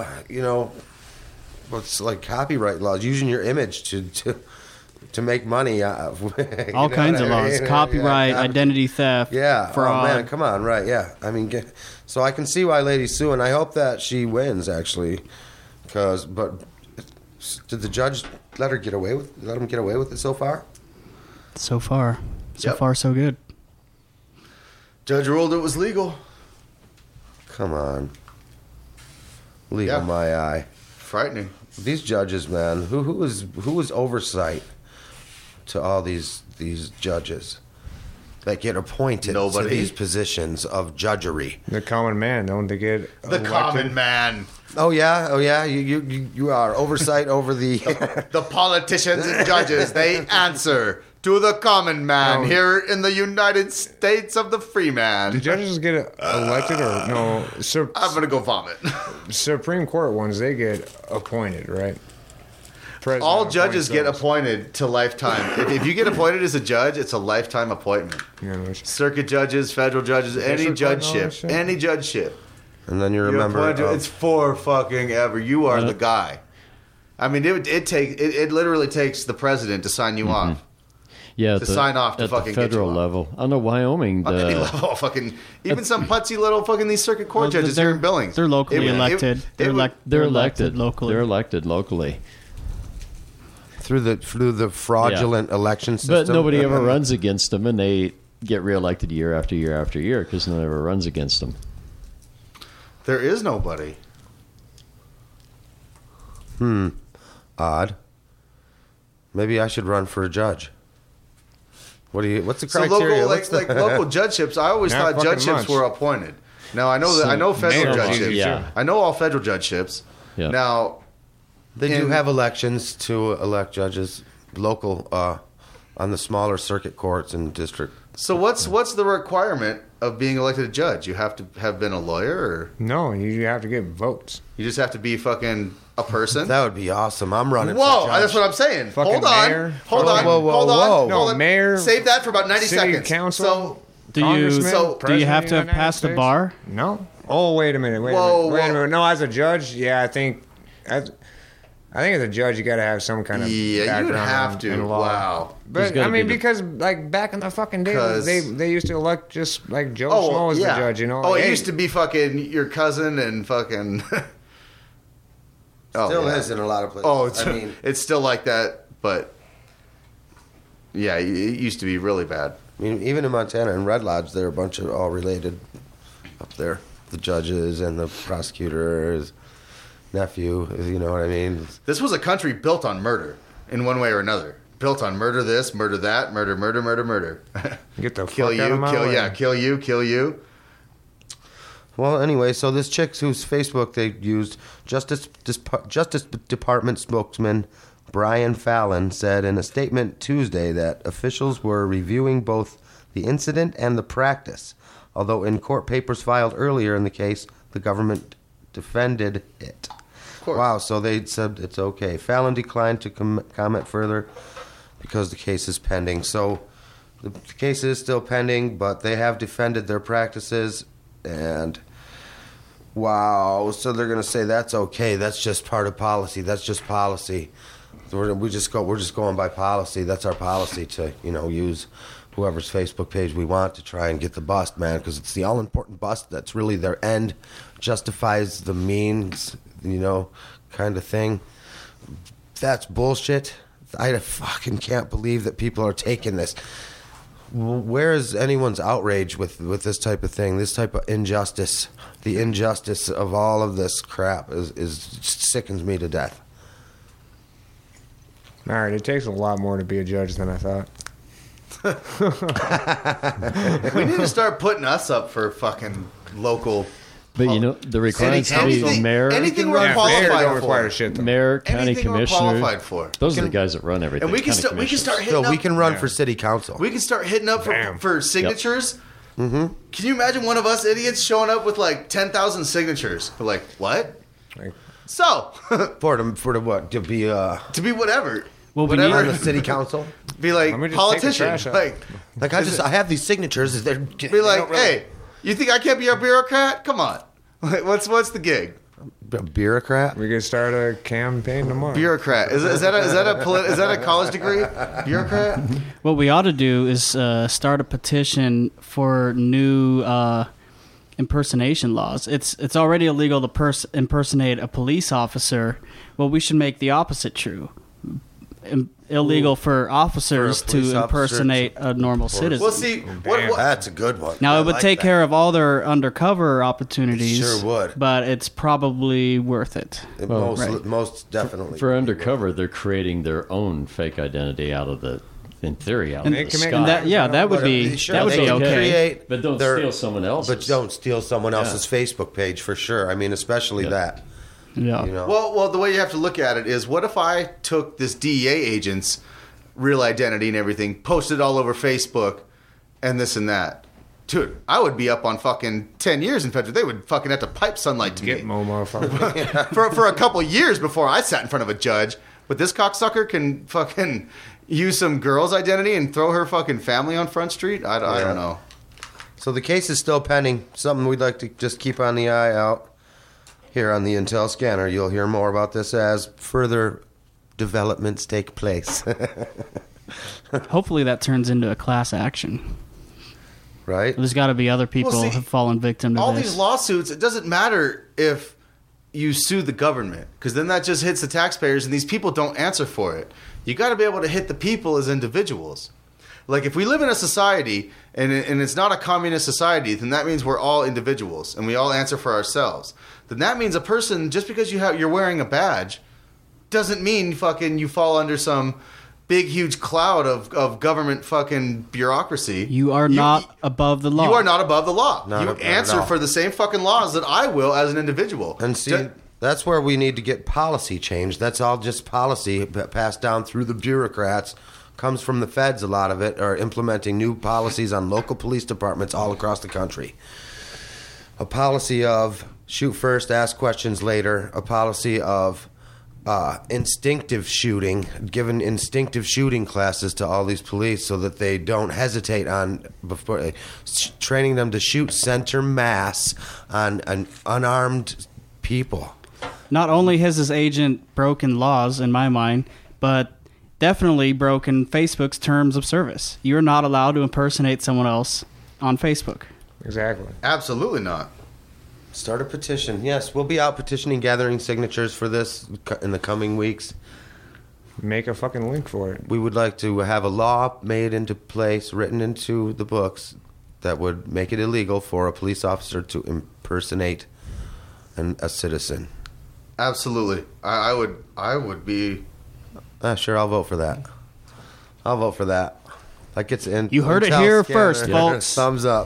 what's like copyright laws, using your image to make money. All kinds of laws, copyright, identity theft, fraud. Oh man, come on, right? Yeah, I mean, so I can see why Lady's suing. I hope that she wins, actually, but did the judge let him get away with it so far? So far, Yep. so good. Judge ruled it was legal. Come on, legal Yeah. my eye. Frightening. These judges, man, who was oversight to all these judges that get appointed Nobody. to these positions of judgery? The common man, don't they get The elected? common man. Oh yeah. You are oversight over the. The politicians and judges, they answer to the common man No. here in the United States of the free Do man. judges get elected or no? I'm going to go vomit. Supreme Court ones, they get appointed, right? President All judges appoints get those. appointed to lifetime. If you get appointed as a judge, it's a lifetime appointment. You know, which- Circuit judges, federal judges, any District court and all that judgeship. shit? Any judgeship. And then you You're remember. appointed to- it's for fucking ever. You are Yeah. the guy. I mean, it literally takes the president to sign you off. Yeah, To sign off to at fucking the get federal you off. level. I know Wyoming. On any The, level, fucking even some putsy little fucking these circuit court Well, judges here in Billings. They're locally elected. They're they're elected locally. They're elected locally, through the fraudulent election system. but nobody ever runs against them, and they get reelected year after year after year because no one ever runs against them. There is nobody. Odd. Maybe I should run for a judge. What's the So criteria? local, What's the- like local judgeships. I always Not thought fucking judgeships much. were appointed. Now I know that I know federal mayor judgeships. yeah. I know all federal judgeships. Yeah. Now They do in- have elections to elect judges, local, on the smaller circuit courts and district. so what's the requirement of being elected a judge? You have to have been a lawyer, or No, you have to get votes. you just have to be fucking a person? That would be awesome. I'm running. Whoa, for judge. that's what I'm saying. Fucking Hold on, mayor. hold Whoa, on, whoa, whoa, hold on. whoa. hold No, on. mayor, Save that for about 90 city seconds. council, So Do you Congressman, So- do you have President to of the pass the United bar? States? No. Oh, wait a minute. Wait Whoa, a minute. Wait a whoa. minute. No, as a judge, yeah, I think as a judge, you got to have some kind of yeah, you background would have in to. law. Wow. There's But gotta I mean, be the- because like back in the fucking day, 'Cause- they used to elect just like Joe Oh, Schmo as yeah. the judge. You know? Oh, Like, it hey, used to be fucking your cousin and fucking. Still is in a lot of places. Oh, it's, I mean, it's still like that, but yeah, it used to be really bad. even in Montana and Red Lodge, they're a bunch of all related up there. The judges and the prosecutor's nephew. You know what I mean? This was a country built on murder in one way or another. Built on murder this, murder that, murder, murder, murder, murder. Get the kill fuck you, out of my kill way. yeah, kill you, kill you. Well, anyway, so this chick whose Facebook they used, Justice Department spokesman Brian Fallon said in a statement Tuesday that officials were reviewing both the incident and the practice, although in court papers filed earlier in the case, the government defended it. course. Wow, so they said it's okay. Fallon declined to comment further because the case is pending. So the case is still pending, but they have defended their practices. And wow, so they're going to say that's okay. That's just part of policy. That's just policy. So we're just going by policy. That's our policy to use whoever's Facebook page we want to try and get the bust, man, because it's the all important bust that's really their end, justifies the means, kind of thing. That's bullshit. I fucking can't believe that people are taking this. Where is anyone's outrage with this type of thing, this type of injustice? The injustice of all of this crap is sickens me to death. All right, it takes a lot more to be a judge than I thought. We need to start putting us up for fucking local. But the requirements to be anything- mayor, anything we're Yeah, mayor qualified don't for. require shit. Though. mayor, county Anything we're commissioner. qualified for. Those are the guys that run everything. And we can county start. We can start commissioners. hitting So up. we can run Yeah. for city council. We can start hitting up Bam. for signatures. Mm-hmm. Can you imagine one of us idiots showing up with like 10,000 signatures? We're like, what? Like, So, For the what? To be to be whatever. Well, we Whatever. on need, the city council. Be like Let me just take the politician. trash out. Like, I have these signatures. They're be like, hey, you think I can't be a bureaucrat? Come on. Like, what's the gig? a bureaucrat. We could start a campaign tomorrow. Bureaucrat. Is that a college degree? Bureaucrat. what we ought to do is start a petition for new impersonation laws. It's already illegal to impersonate a police officer. Well, we should make the opposite true. Illegal for officers For a police to officer impersonate a normal citizen. Well, see, what That's a good one. Now, I it would like take that. care of all their undercover opportunities. It sure would. But it's probably worth it. Most definitely. For undercover, they're creating their own fake identity out of the, in theory, out of they the can make sky. That would But, be sure, that would they be can okay. create But don't their- steal someone else's. But don't steal someone else's Facebook page for sure. I mean, especially that. Yeah. You know. Well, the way you have to look at it is, what if I took this DEA agent's real identity and everything, posted all over Facebook, and this and that? Dude, I would be up on fucking 10 years in federal. They would fucking have to pipe sunlight to me Gitmo, motherfucker. for a couple years before I sat in front of a judge. But this cocksucker can fucking use some girl's identity and throw her fucking family on Front Street? I don't know. So the case is still pending. Something we'd like to just keep on the eye out. Here on the Intel Scanner, you'll hear more about this as further developments take place. Hopefully that turns into a class action. Right? There's got to be other people see, who have fallen victim to All this. these lawsuits, it doesn't matter if you sue the government, because then that just hits the taxpayers, and these people don't answer for it. You got to be able to hit the people as individuals. Like, if we live in a society and it's not a communist society, then that means we're all individuals and we all answer for ourselves. Then that means a person, just because you're wearing a badge, doesn't mean fucking you fall under some big huge cloud of government fucking bureaucracy. You are not above the law. You are not above the law. Not You at answer all. for the same fucking laws that I will as an individual. And see, that's where we need to get policy change. That's all just policy passed down through the bureaucrats. Comes from the feds, a lot of it, are implementing new policies on local police departments all across the country. A policy of shoot first, ask questions later. A policy of instinctive shooting, giving instinctive shooting classes to all these police so that they don't hesitate on before training them to shoot center mass on unarmed people. Not only has this agent broken laws, in my mind, but definitely broken Facebook's terms of service. You're not allowed to impersonate someone else on Facebook. Exactly. Absolutely not. Start a petition. Yes, we'll be out petitioning, gathering signatures for this in the coming weeks. Make a fucking link for it. We would like to have a law made into place, written into the books, that would make it illegal for a police officer to impersonate a citizen. Absolutely. I would be. Sure, I'll vote for that. I'll vote for that. That gets in. You heard it Intel here Scanner. first, folks. Thumbs up.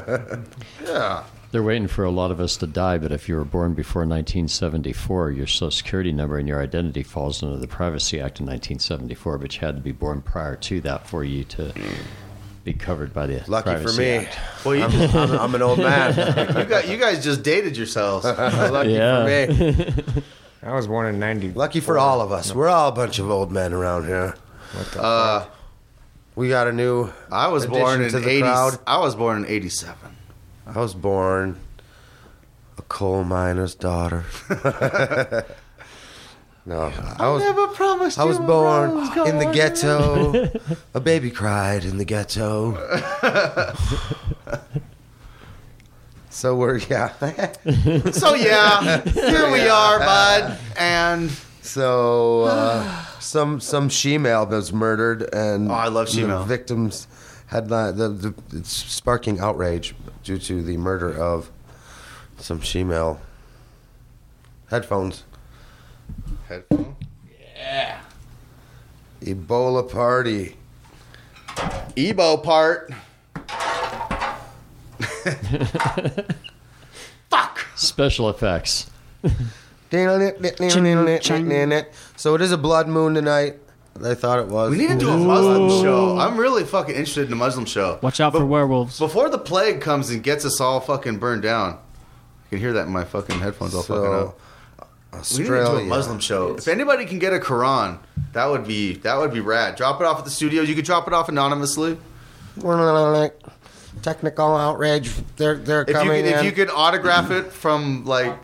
Yeah. They're waiting for a lot of us to die, but if you were born before 1974, your Social Security number and your identity falls under the Privacy Act of 1974, but you had to be born prior to that for you to be covered by the Lucky Privacy for me. Act. Well, I'm an old man. you guys just dated yourselves. Lucky Yeah. for me. I was born in 90. Lucky for all of us. We're all a bunch of old men around here. What the fuck? We got a new. I was born addition in to the 80. crowd. I was born in 87. I was born a coal miner's daughter. No, I was. Never promised I was you a born rose in the garden. ghetto. A baby cried in the ghetto. So we're So yeah, here we are, bud. And So some she-male was murdered, and Oh, I love she-male. the victims had it's sparking outrage due to the murder of some she-male. Headphones. headphone. Ebola party. Ebo part. Fuck. Special effects. So it is a blood moon tonight. I thought it was. We need to do a Muslim show. I'm really fucking interested in a Muslim show. Watch out for werewolves. Before the plague comes and gets us all fucking burned down. I can hear that in my fucking headphones all fucking So up. We need to do a Australia. Muslim show. If anybody can get a Quran, that would be rad. Drop it off at the studios. You could drop it off anonymously. Technical outrage. They're If coming in. you could autograph it from like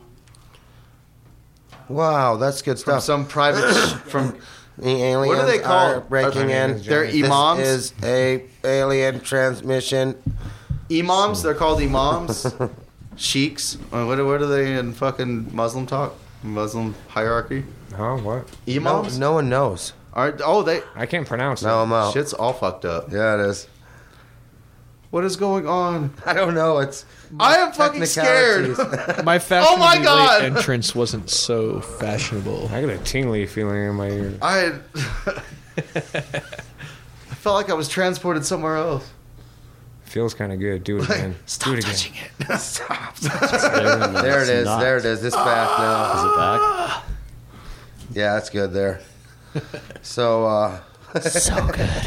Wow, that's good from stuff. some private from The aliens What do they call are it? breaking in. They're imams? This is a alien transmission. imams. They're called imams. Sheiks. What are they in fucking Muslim talk? Muslim hierarchy. Huh? What? Imams. No one knows. They. I can't pronounce it. No, I'm out. Shit's all fucked up. Yeah, it is. What is going on? I don't know. It's I am fucking scared. technicalities. My fashionably Oh my God! late entrance wasn't so fashionable. I got a tingly feeling in my ear. I felt like I was transported somewhere else. Feels kind of good. Do it again. Stop Do it again. touching it. Stop. There it is. Not. There it is. It's back now. Is it back? Yeah, it's good there. So, So good.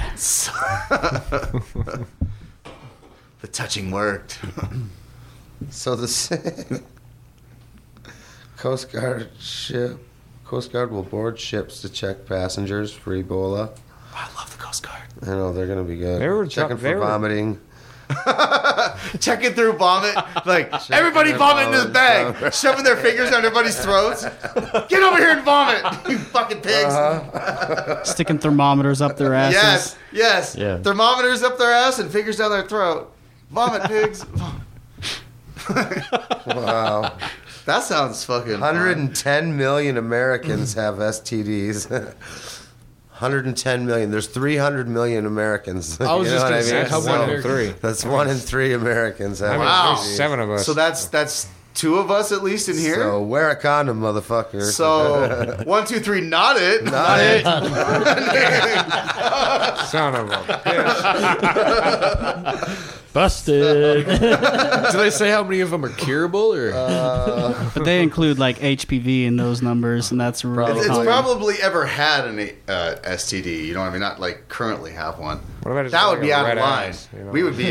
The touching worked. so the Coast Guard will board ships to check passengers for Ebola. I love the Coast Guard. I know they're gonna be good. They were checking they for were- vomiting. Checking through vomit. Like, everybody their vomit in this vomit. bag. Shoving their fingers down everybody's throats. Get over here and vomit, you fucking pigs. Sticking thermometers up their asses. Yes. Yeah. Thermometers up their ass and fingers down their throat. Vomit, pigs. Wow. That sounds fucking fun. 110 million Americans have STDs. 110 million. There's 300 million Americans. I was You know just what gonna I say, mean? how That's one many in three. That's 1 in 3 Americans have I mean, Wow. there's 7 of us. So that's 2 of us at least in here. So wear a condom, motherfucker. So 1, 2, 3, not it. Not it. Son of a bitch. Busted. Do they say how many of them are curable or? But they include like HPV in those numbers, and that's really It's common. probably ever had an STD. You know what I mean? Not like currently have one. What about just That would like be a out of red line. ass, you know? We would be.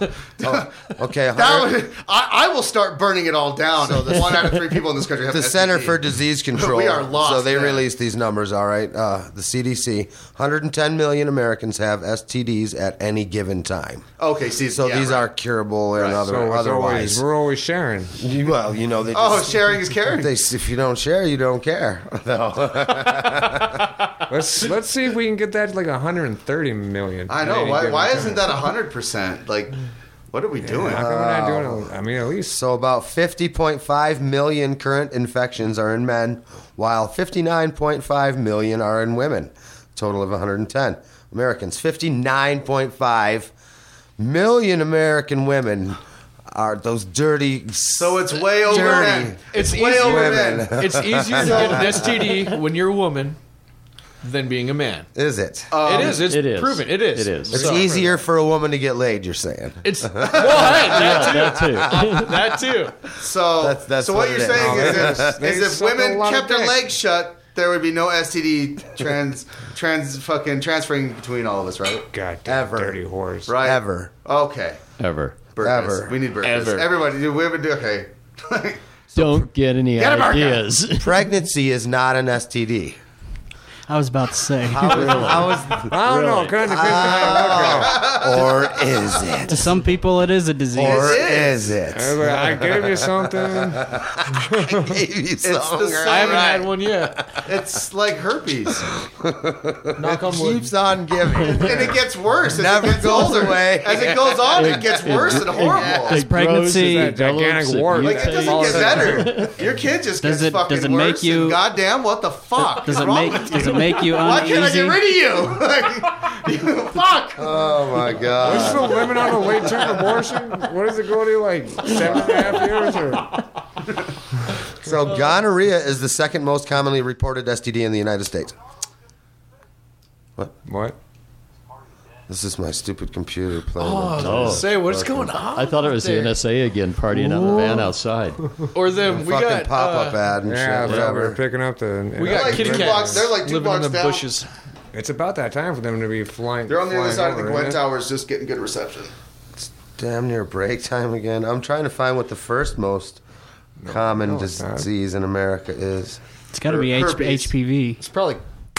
Okay, That would, I will start burning it all down. So 1 out of 3 people in this country have the STD. Center for Disease Control. We are lost So they then. released these numbers, all right. The CDC, 110 million Americans have STDs at any given time. Okay, see, So yeah, these right. are curable and Right. So it's otherwise. we're always sharing. Well, you know, they Oh, just, sharing is caring. if you don't share, you don't care. No. Let's see if we can get that to like 130 million. I know. at any Why given isn't time. that 100%? Like, what are we doing? How come we're not doing it? I mean, at least So about 50.5 million current infections are in men, while 59.5 million are in women. Total of 110 Americans. 59.5 million American women are those dirty. So it's way over Dirty. men. It's way easier- over women. men. It's easier to get an STD when you're a woman than being a man. Is it? It is. It's It is. proven. It is. It is. It's So- easier for a woman to get laid. You're saying? It's well, hey, That too. that too. So, That's so what what it you're is. saying They is if suck a women lot of kept their dick. legs shut, there would be no STD transferring between all of us, right? goddamn Ever. dirty whores. Right. Ever. Okay. Ever. Burkas. Ever. We need burkas. Ever. Everybody, do women do okay? Don't get any Get a burqa. ideas. Pregnancy is not an STD. I was about to say. How is, I don't know. Kind of or is it? To some people, it is a disease. Or It is it? I gave you something. It's the same. I haven't had one yet. It's like herpes, Knock on wood. Keeps on giving. and it gets worse. As Never it gets goes older. away. As it goes on, it gets worse and horrible. Does pregnancy- That gigantic wart. Like, it doesn't get better. Your kid just Does gets it- fucking does it worse. make you- and goddamn, what the fuck? Does is it wrong make with does you? it make you Why can't I get uneasy? rid of you? Like, you fuck. Oh my What's god. the limit on a late term abortion? What does it go to? Like 7.5 years? Or So gonorrhea is the second most commonly reported STD in the United States. what? This is my stupid computer playing. Oh. Say what's going on? I thought it was the there? NSA again partying out in the van outside. Or them. We fucking got pop-up ad and Yeah, shit. so we're Whatever. picking up the. We They're got like kitty two cats. blocks- they're like two living in blocks the down. bushes. It's about that time for them to be flying. They're on the other flying side of the over, Gwen isn't it? Towers, just getting good reception. Damn near break time again. I'm trying to find what the first most common no, it's not. disease in America is? It's got to be Herpes. HPV. It's probably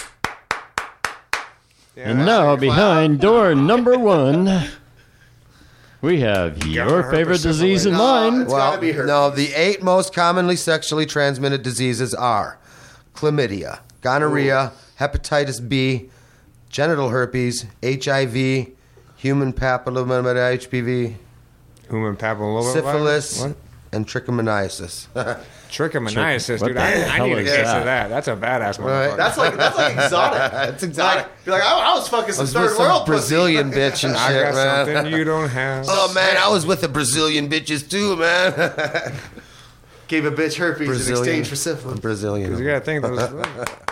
And now, behind door number 1, we have your favorite disease in mind. It's gotta be herpes. No, the 8 most commonly sexually transmitted diseases are chlamydia, gonorrhea, hepatitis B, genital herpes, HIV, human papilloma, HPV, Human papilloma syphilis, virus? and trichomoniasis. What? Trichomoniasis, What dude. the I hell need a is case that? of that. That's a badass Right. motherfucker. That's like exotic. It's exotic. You're like, I was fucking I some was third with some world Brazilian bitch and I shit, got man. something you don't have. Oh man, I was with the Brazilian bitches too, man. Gave a bitch herpes in exchange for syphilis. Brazilian. Because you gotta think those.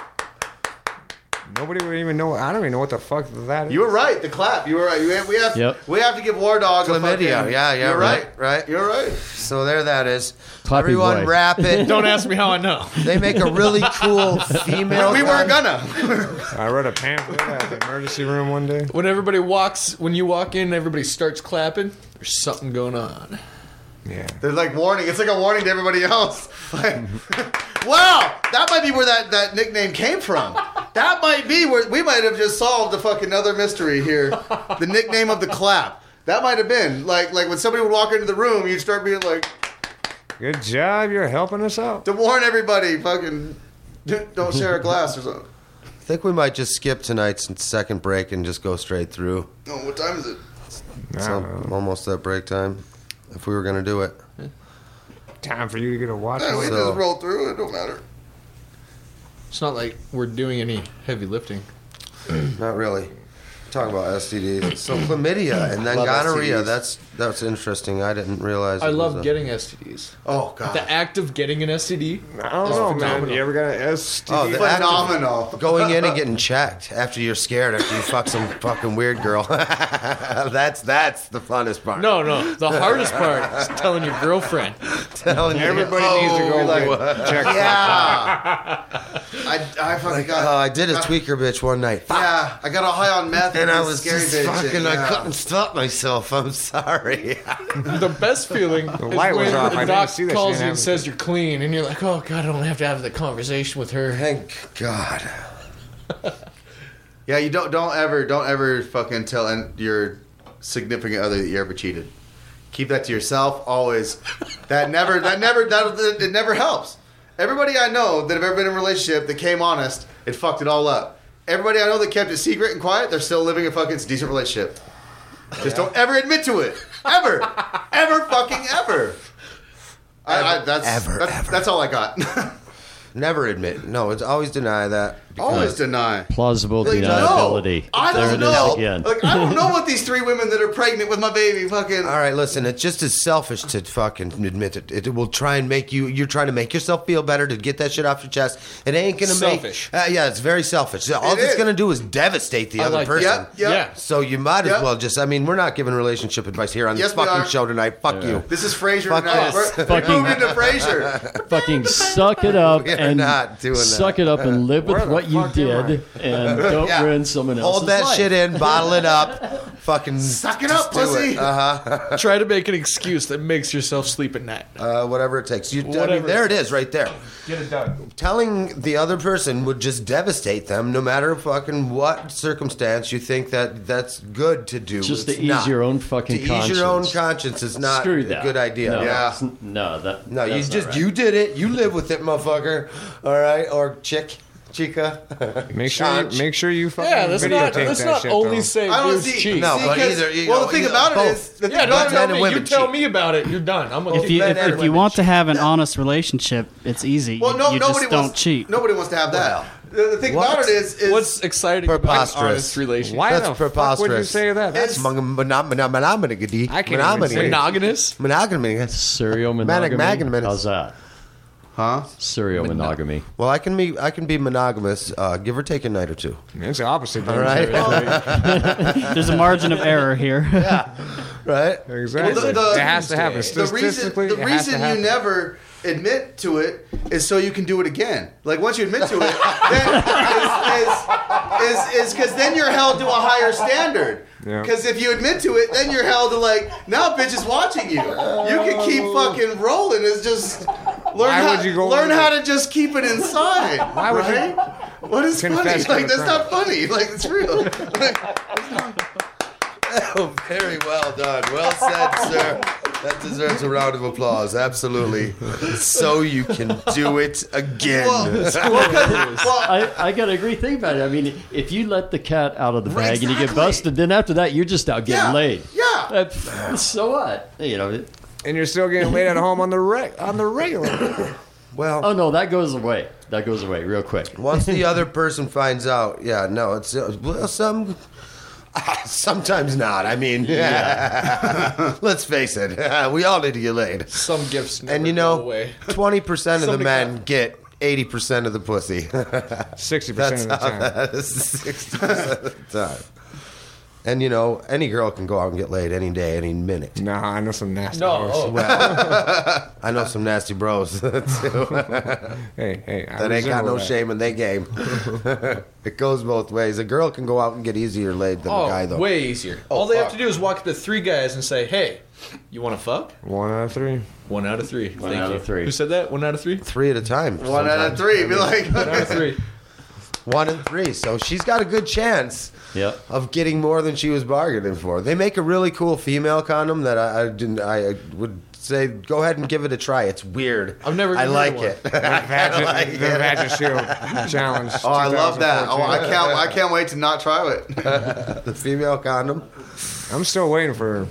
Nobody would even know. I don't even know what the fuck that is. You were right. The clap. You were right. Yep. We have to give War Dog a Chlamydia. fucking- Yeah, You're right. right. You're right. So there that is. Clappy Everyone boy. wrap it. Don't ask me how I know. They make a really cool female. We weren't gun. gonna. I read a pamphlet at the emergency room one day. When you walk in, everybody starts clapping. There's something going on. Yeah. They're like warning. It's like a warning to everybody else. Like, wow, that might be where that nickname came from. That might be where we might have just solved the fucking other mystery here. The nickname of the clap. That might have been like when somebody would walk into the room, you'd start being like, Good job. You're helping us out. to warn everybody, fucking don't share a glass or something. I think we might just skip tonight's second break and just go straight through. Oh, what time is it? So almost at break time. If we were gonna do it. Time for you to get a watch. Yeah, we So- just roll through. It don't matter. It's not like we're doing any heavy lifting. Not really. Talking about STDs. So chlamydia and then Love gonorrhea. STDs. That's interesting. I didn't realize. I it was love a- getting STDs. Oh god. The act of getting an STD. I don't know, man. phenomenal. You ever got an STD? Oh, the act of Phenomenal. going in and getting checked after you're scared after you fuck some fucking weird girl. that's the funnest part. No. The hardest part is telling your girlfriend. Telling you, Everybody oh, needs to go like, check. Yeah. I fucking got. I did a tweaker bitch one night. Yeah, I got all high on meth And I this was scary just bitch fucking. shit, I yeah. couldn't stop myself. I'm sorry. The best feeling is light was when off. I the didn't doc see that calls shit you and happen. says you're clean, and you're like, oh god, I don't have to have that conversation with her. Thank God. Yeah, you don't ever fucking tell your significant other that you ever cheated. Keep that to yourself always. It never helps. Everybody I know that have ever been in a relationship that came honest, it fucked it all up. Everybody I know that kept it secret and quiet, they're still living a fucking decent relationship. Just don't ever admit to it. Ever. Ever fucking ever. That's all I got. Never admit. No, it's always deny that. Always deny. Plausible Like, deniability. No, I There don't it know. is again. Like, I don't know what these 3 women that are pregnant with my baby fucking. All right, listen. It's just as selfish to fucking admit it. It will try and make you. You're trying to make yourself feel better to get that shit off your chest. It ain't gonna Selfish. make. Yeah, it's very selfish. All It it's is. gonna do is devastate the I other like that. person. Yep, yep. Yeah. So you might as Yep. well just. I mean, we're not giving relationship advice here on Yes, this we fucking are. show tonight. Fuck you. This is Frasier Fuck tonight. this. We're Fucking- moving to Frasier. Fucking suck it up We're and not doing that. suck it up and live with Where the what you fuck am did and don't Yeah. ruin someone else's Hold that life. shit in. Bottle it up. Fucking Suck it just up, do pussy. Try to make an excuse that makes yourself sleep at night. Whatever it takes. I mean, Whatever. there it is, right there. Get it done. Telling the other person would just devastate them, no matter fucking what circumstance you think that that's good to do. Just It's to ease not. your own fucking to ease your own conscience. conscience is not Screw a that. good idea. No, Yeah. it's- No, that. No, you that's not just right. you did it. You live with it, motherfucker. All right, or chica. Make sure you fucking Yeah, let's videotape not that shit. only though. say I don't dudes see. cheat. No, but 'cause- either- you well, know, the thing either- about it both. is, the Yeah, thing don't about tell men and me. women You tell cheat. me about it. You're done. I'm gonna If keep you men if, and if you women want to cheat. have an honest relationship, it's easy. well, no, you nobody just don't wants, cheat. Nobody wants to have that. The thing What? about it is What's exciting about an Preposterous. honest relationship? Why That's the fuck would you preposterous. say that? That's It's- Monogamity. I can't even say it. Monogamous? Monogamy. Serial monogamy. Monogamous. How's that? huh? Serial monogamy. Well, I can be monogamous, give or take a night or two. It's the opposite. All right, There's a margin of error here. right. Exactly. Well, the- it has to happen. The Statistically, reason it has to you happen. never admit to it is so you can do it again. Like once you admit to it, then is because then you're held to a higher standard. Yeah. Because if you admit to it, then you're held to like now bitch is watching you. You can keep fucking rolling. It's just would you go learn on how to just keep it inside. Why would right? What is funny? Confess to Like, a that's crime. not funny. Like, it's real. Oh, very well done. Well said, sir. That deserves a round of applause. Absolutely. So you can do it again. I gotta agree. Think about it. I mean, if you let the cat out of the bag and you get Exactly. busted, then after that you're just out getting Yeah. laid. Yeah. So what? You know. And you're still getting laid at home on the regular. Well, Oh no, that goes away. That goes away real quick. once the other person finds out, yeah, no, it's well, sometimes not. I mean, let's face it, we all need to get laid. Some gifts never And you go know, away. 20% of the Somebody men got- get 80% of the pussy. 60% of the time. That is 60% of the time. And you know, any girl can go out and get laid any day, any minute. Nah, I know some nasty No, hoes. oh, I know some nasty bros too. Hey, I That ain't got no resemble that. shame in their game. It goes both ways. A girl can go out and get easier laid than a guy, though. way easier. All they have to do is walk up to 3 guys and say, "Hey, you want to fuck?" 1 out of 3. 1 out of 3. Thank out you. of 3. Who said that? 1 out of 3. 3 at a time. 1 out of 3. Be like, 1 out of 3. 1 and 3. So she's got a good chance Yep. of getting more than she was bargaining for. They make a really cool female condom that I would say go ahead and give it a try. It's weird. I've never I even like heard it. The Vagishield Challenge. oh, I love that. Oh, 2014. I can't wait to not try it. The female condom. I'm still waiting for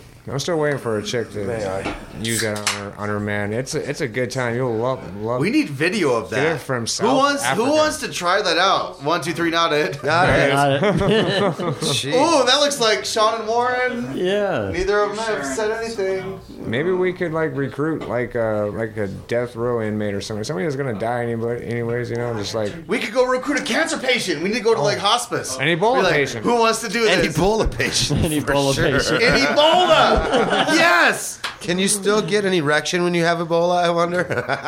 a chick to use that on her man. It's a good time. You'll love. We need video of Get that. it from who South wants Africa. to try that out? 1, 2, 3, not it. Got it. Jeez. Ooh, that looks like Sean and Warren. Yeah. Neither of them have said anything. Maybe we could recruit like a death row inmate or something. Somebody that's gonna die anyways. You know, just like We could go recruit a cancer patient. We need to go to like hospice. An Ebola Be like, patient. Who wants to do An this? Ebola patient. An for Ebola sure. patient. An Ebola. Yes. Can you still get an erection when you have Ebola, I wonder?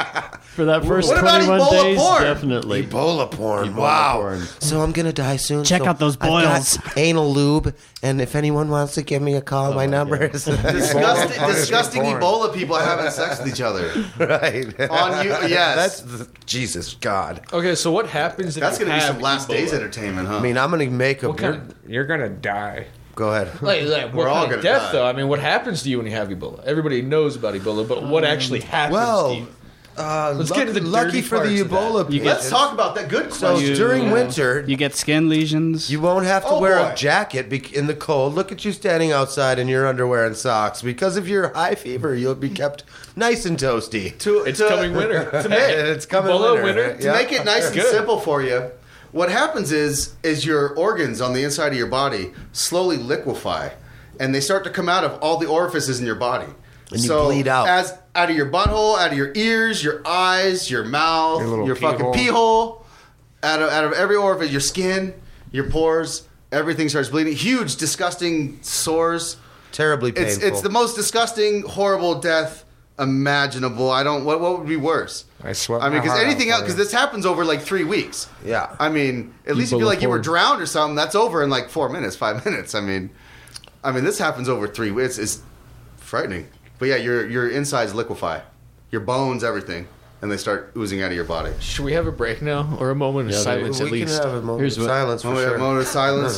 For that first What about 21 Ebola days, porn? definitely. Ebola porn. Ebola Wow. porn. So I'm going to die soon. Check so out those I've got boils. anal lube. And if anyone wants to give me a call, my number is... Disgusting porn. Ebola people are having sex with each other. right. On you, yes. Jesus, God. Okay, so what happens if That's you going to be have some last Ebola? days entertainment, huh? I mean, I'm going to make a... What kind of, you're gonna die. Go ahead. like We're what all kind of gonna death, die. though? I mean, what happens to you when you have Ebola? Everybody knows about Ebola, but what actually happens to Well, you? let's get to the lucky dirty for the parts of that. Ebola. Let's talk about that. Good So question. during winter, You get skin lesions. you won't have to Oh, wear boy. a jacket in the cold. Look at you standing outside in your underwear and socks. Because of your high fever, you'll be kept nice and toasty. It's coming winter. It's coming Ebola winter. winter? To make it nice and Good. simple for you, what happens is your organs on the inside of your body slowly liquefy, and they start to come out of all the orifices in your body. And you bleed out. As out of your butthole, out of your ears, your eyes, your mouth, Your little your pee fucking hole. pee hole, out of every orifice, your skin, your pores, everything starts bleeding. Huge, disgusting sores. Terribly painful. It's the most disgusting, horrible death imaginable. What would be worse? I sweat. I mean, my because heart anything out else, for because you. this happens over like 3 weeks. Yeah. I mean, at least if you Ebola like you were porn. drowned or something, that's over in like 4 minutes, 5 minutes. I mean, this happens over 3 weeks. It's frightening. But yeah, your insides liquefy, your bones, everything, and they start oozing out of your body. Should we have a break now or a moment of Yeah, silence we at least? can have a moment Here's of what- silence for Moment, sure. moment of silence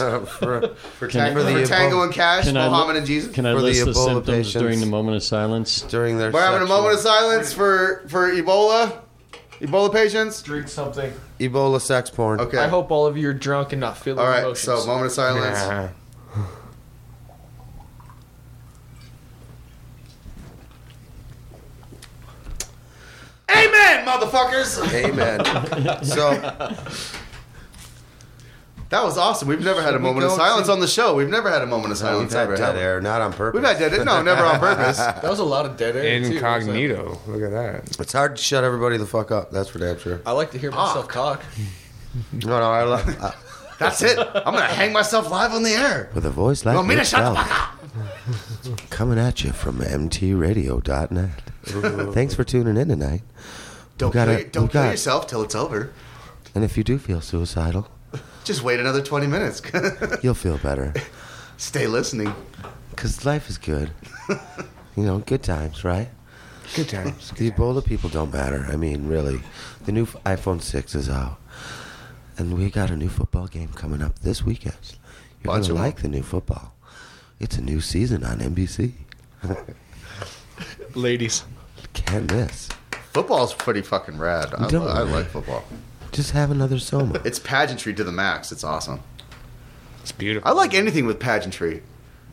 for Tango, the Tango and Cash, Can I Muhammad and Jesus. Can I For the list the Ebola symptoms patients. during the moment of silence? during their We're having a sexual- moment of silence for Ebola patients. Drink something. Ebola sex porn. Okay. I hope all of you are drunk and not feeling All right. emotions. So moment of silence. Yeah. Amen, motherfuckers. Amen. So That was awesome. We've never had a we moment of go silence to- on the show. We've never had a moment of we've silence had ever. dead have we? air, not on purpose. We've had dead air. No, never on purpose. That was a lot of dead air. too. Incognito. Look at that. It's hard to shut everybody the fuck up. That's for damn sure. I like to hear myself talk. No, I love. That's it. I'm gonna hang myself live on the air. With a voice like You want me to Rick shut the Bell. fuck up? Coming at you from mtradio.net. Thanks for tuning in tonight. Don't got kill, it. don't We kill got- yourself till it's over. And if you do feel suicidal, Just wait another 20 minutes. you'll feel better. Stay listening. Because life is good. You know, good times, right? Good times. The Ebola people don't matter. I mean, really. The new iPhone 6 is out. And we got a new football game coming up this weekend. You're going Bunch to of like the new football. It's a new season on NBC. Ladies. Can't miss. Football's pretty fucking rad. I don't, like man. football. Just have another Soma. It's pageantry to the max. It's awesome. It's beautiful. I like anything with pageantry.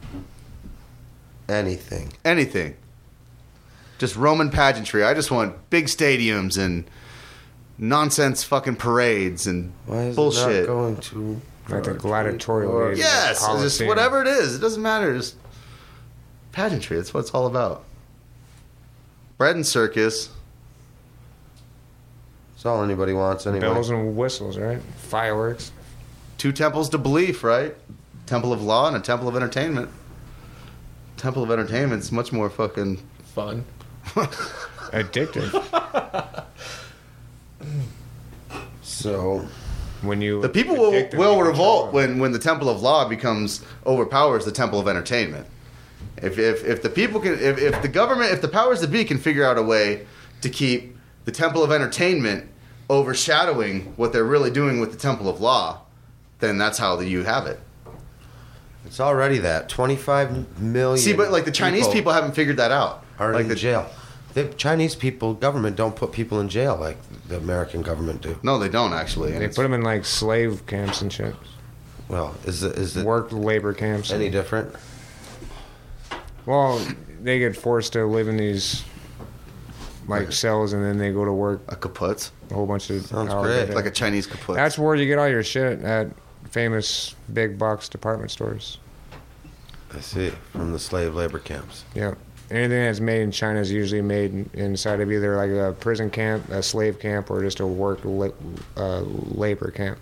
Anything. Anything. Just Roman pageantry. I just want big stadiums and nonsense fucking parades and Why is it bullshit. not going to... Like the gladiatorial days. Yes, just Coliseum. whatever it is. It doesn't matter. Just pageantry. That's what it's all about. Bread and circus. That's all anybody wants anyway. Bells and whistles, right? Fireworks. Two temples to belief, right? Temple of law and a temple of entertainment. Temple of entertainment's much more fucking Fun. Addictive. So... When you the people addict them, will you revolt control them. when the temple of law overpowers the temple of entertainment. If the people can, if the government, if the powers that be can figure out a way to keep the temple of entertainment overshadowing what they're really doing with the temple of law, then that's how you have it. It's already that. 25 million See, but like the Chinese people haven't figured that out. are Like in jail. The Chinese government don't put people in jail like the American government do. No, they don't actually. And They it's- put them in like slave camps and shit. Well, is it Work labor camps. any different? Well, they get forced to live in these like cells, and then they go to work a kaput, a whole bunch of Sounds hours great. a day. like a Chinese kaput. That's where you get all your shit at famous big box department stores. I see. From the slave labor camps. Yeah. Anything that's made in China is usually made inside of either like a prison camp, a slave camp, or just a labor camp.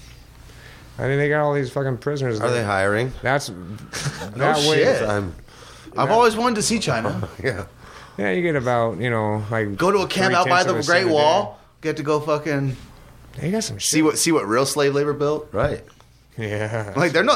I mean, they got all these fucking prisoners. Are there. they hiring? That's that way. shit. I've always wanted to see China. Yeah. Yeah, you get about like Go to a camp out by 3/10 the of a Great cent a Wall. Get to go fucking day. They got some shit. see what real slave labor built. Right. Yeah. Like they're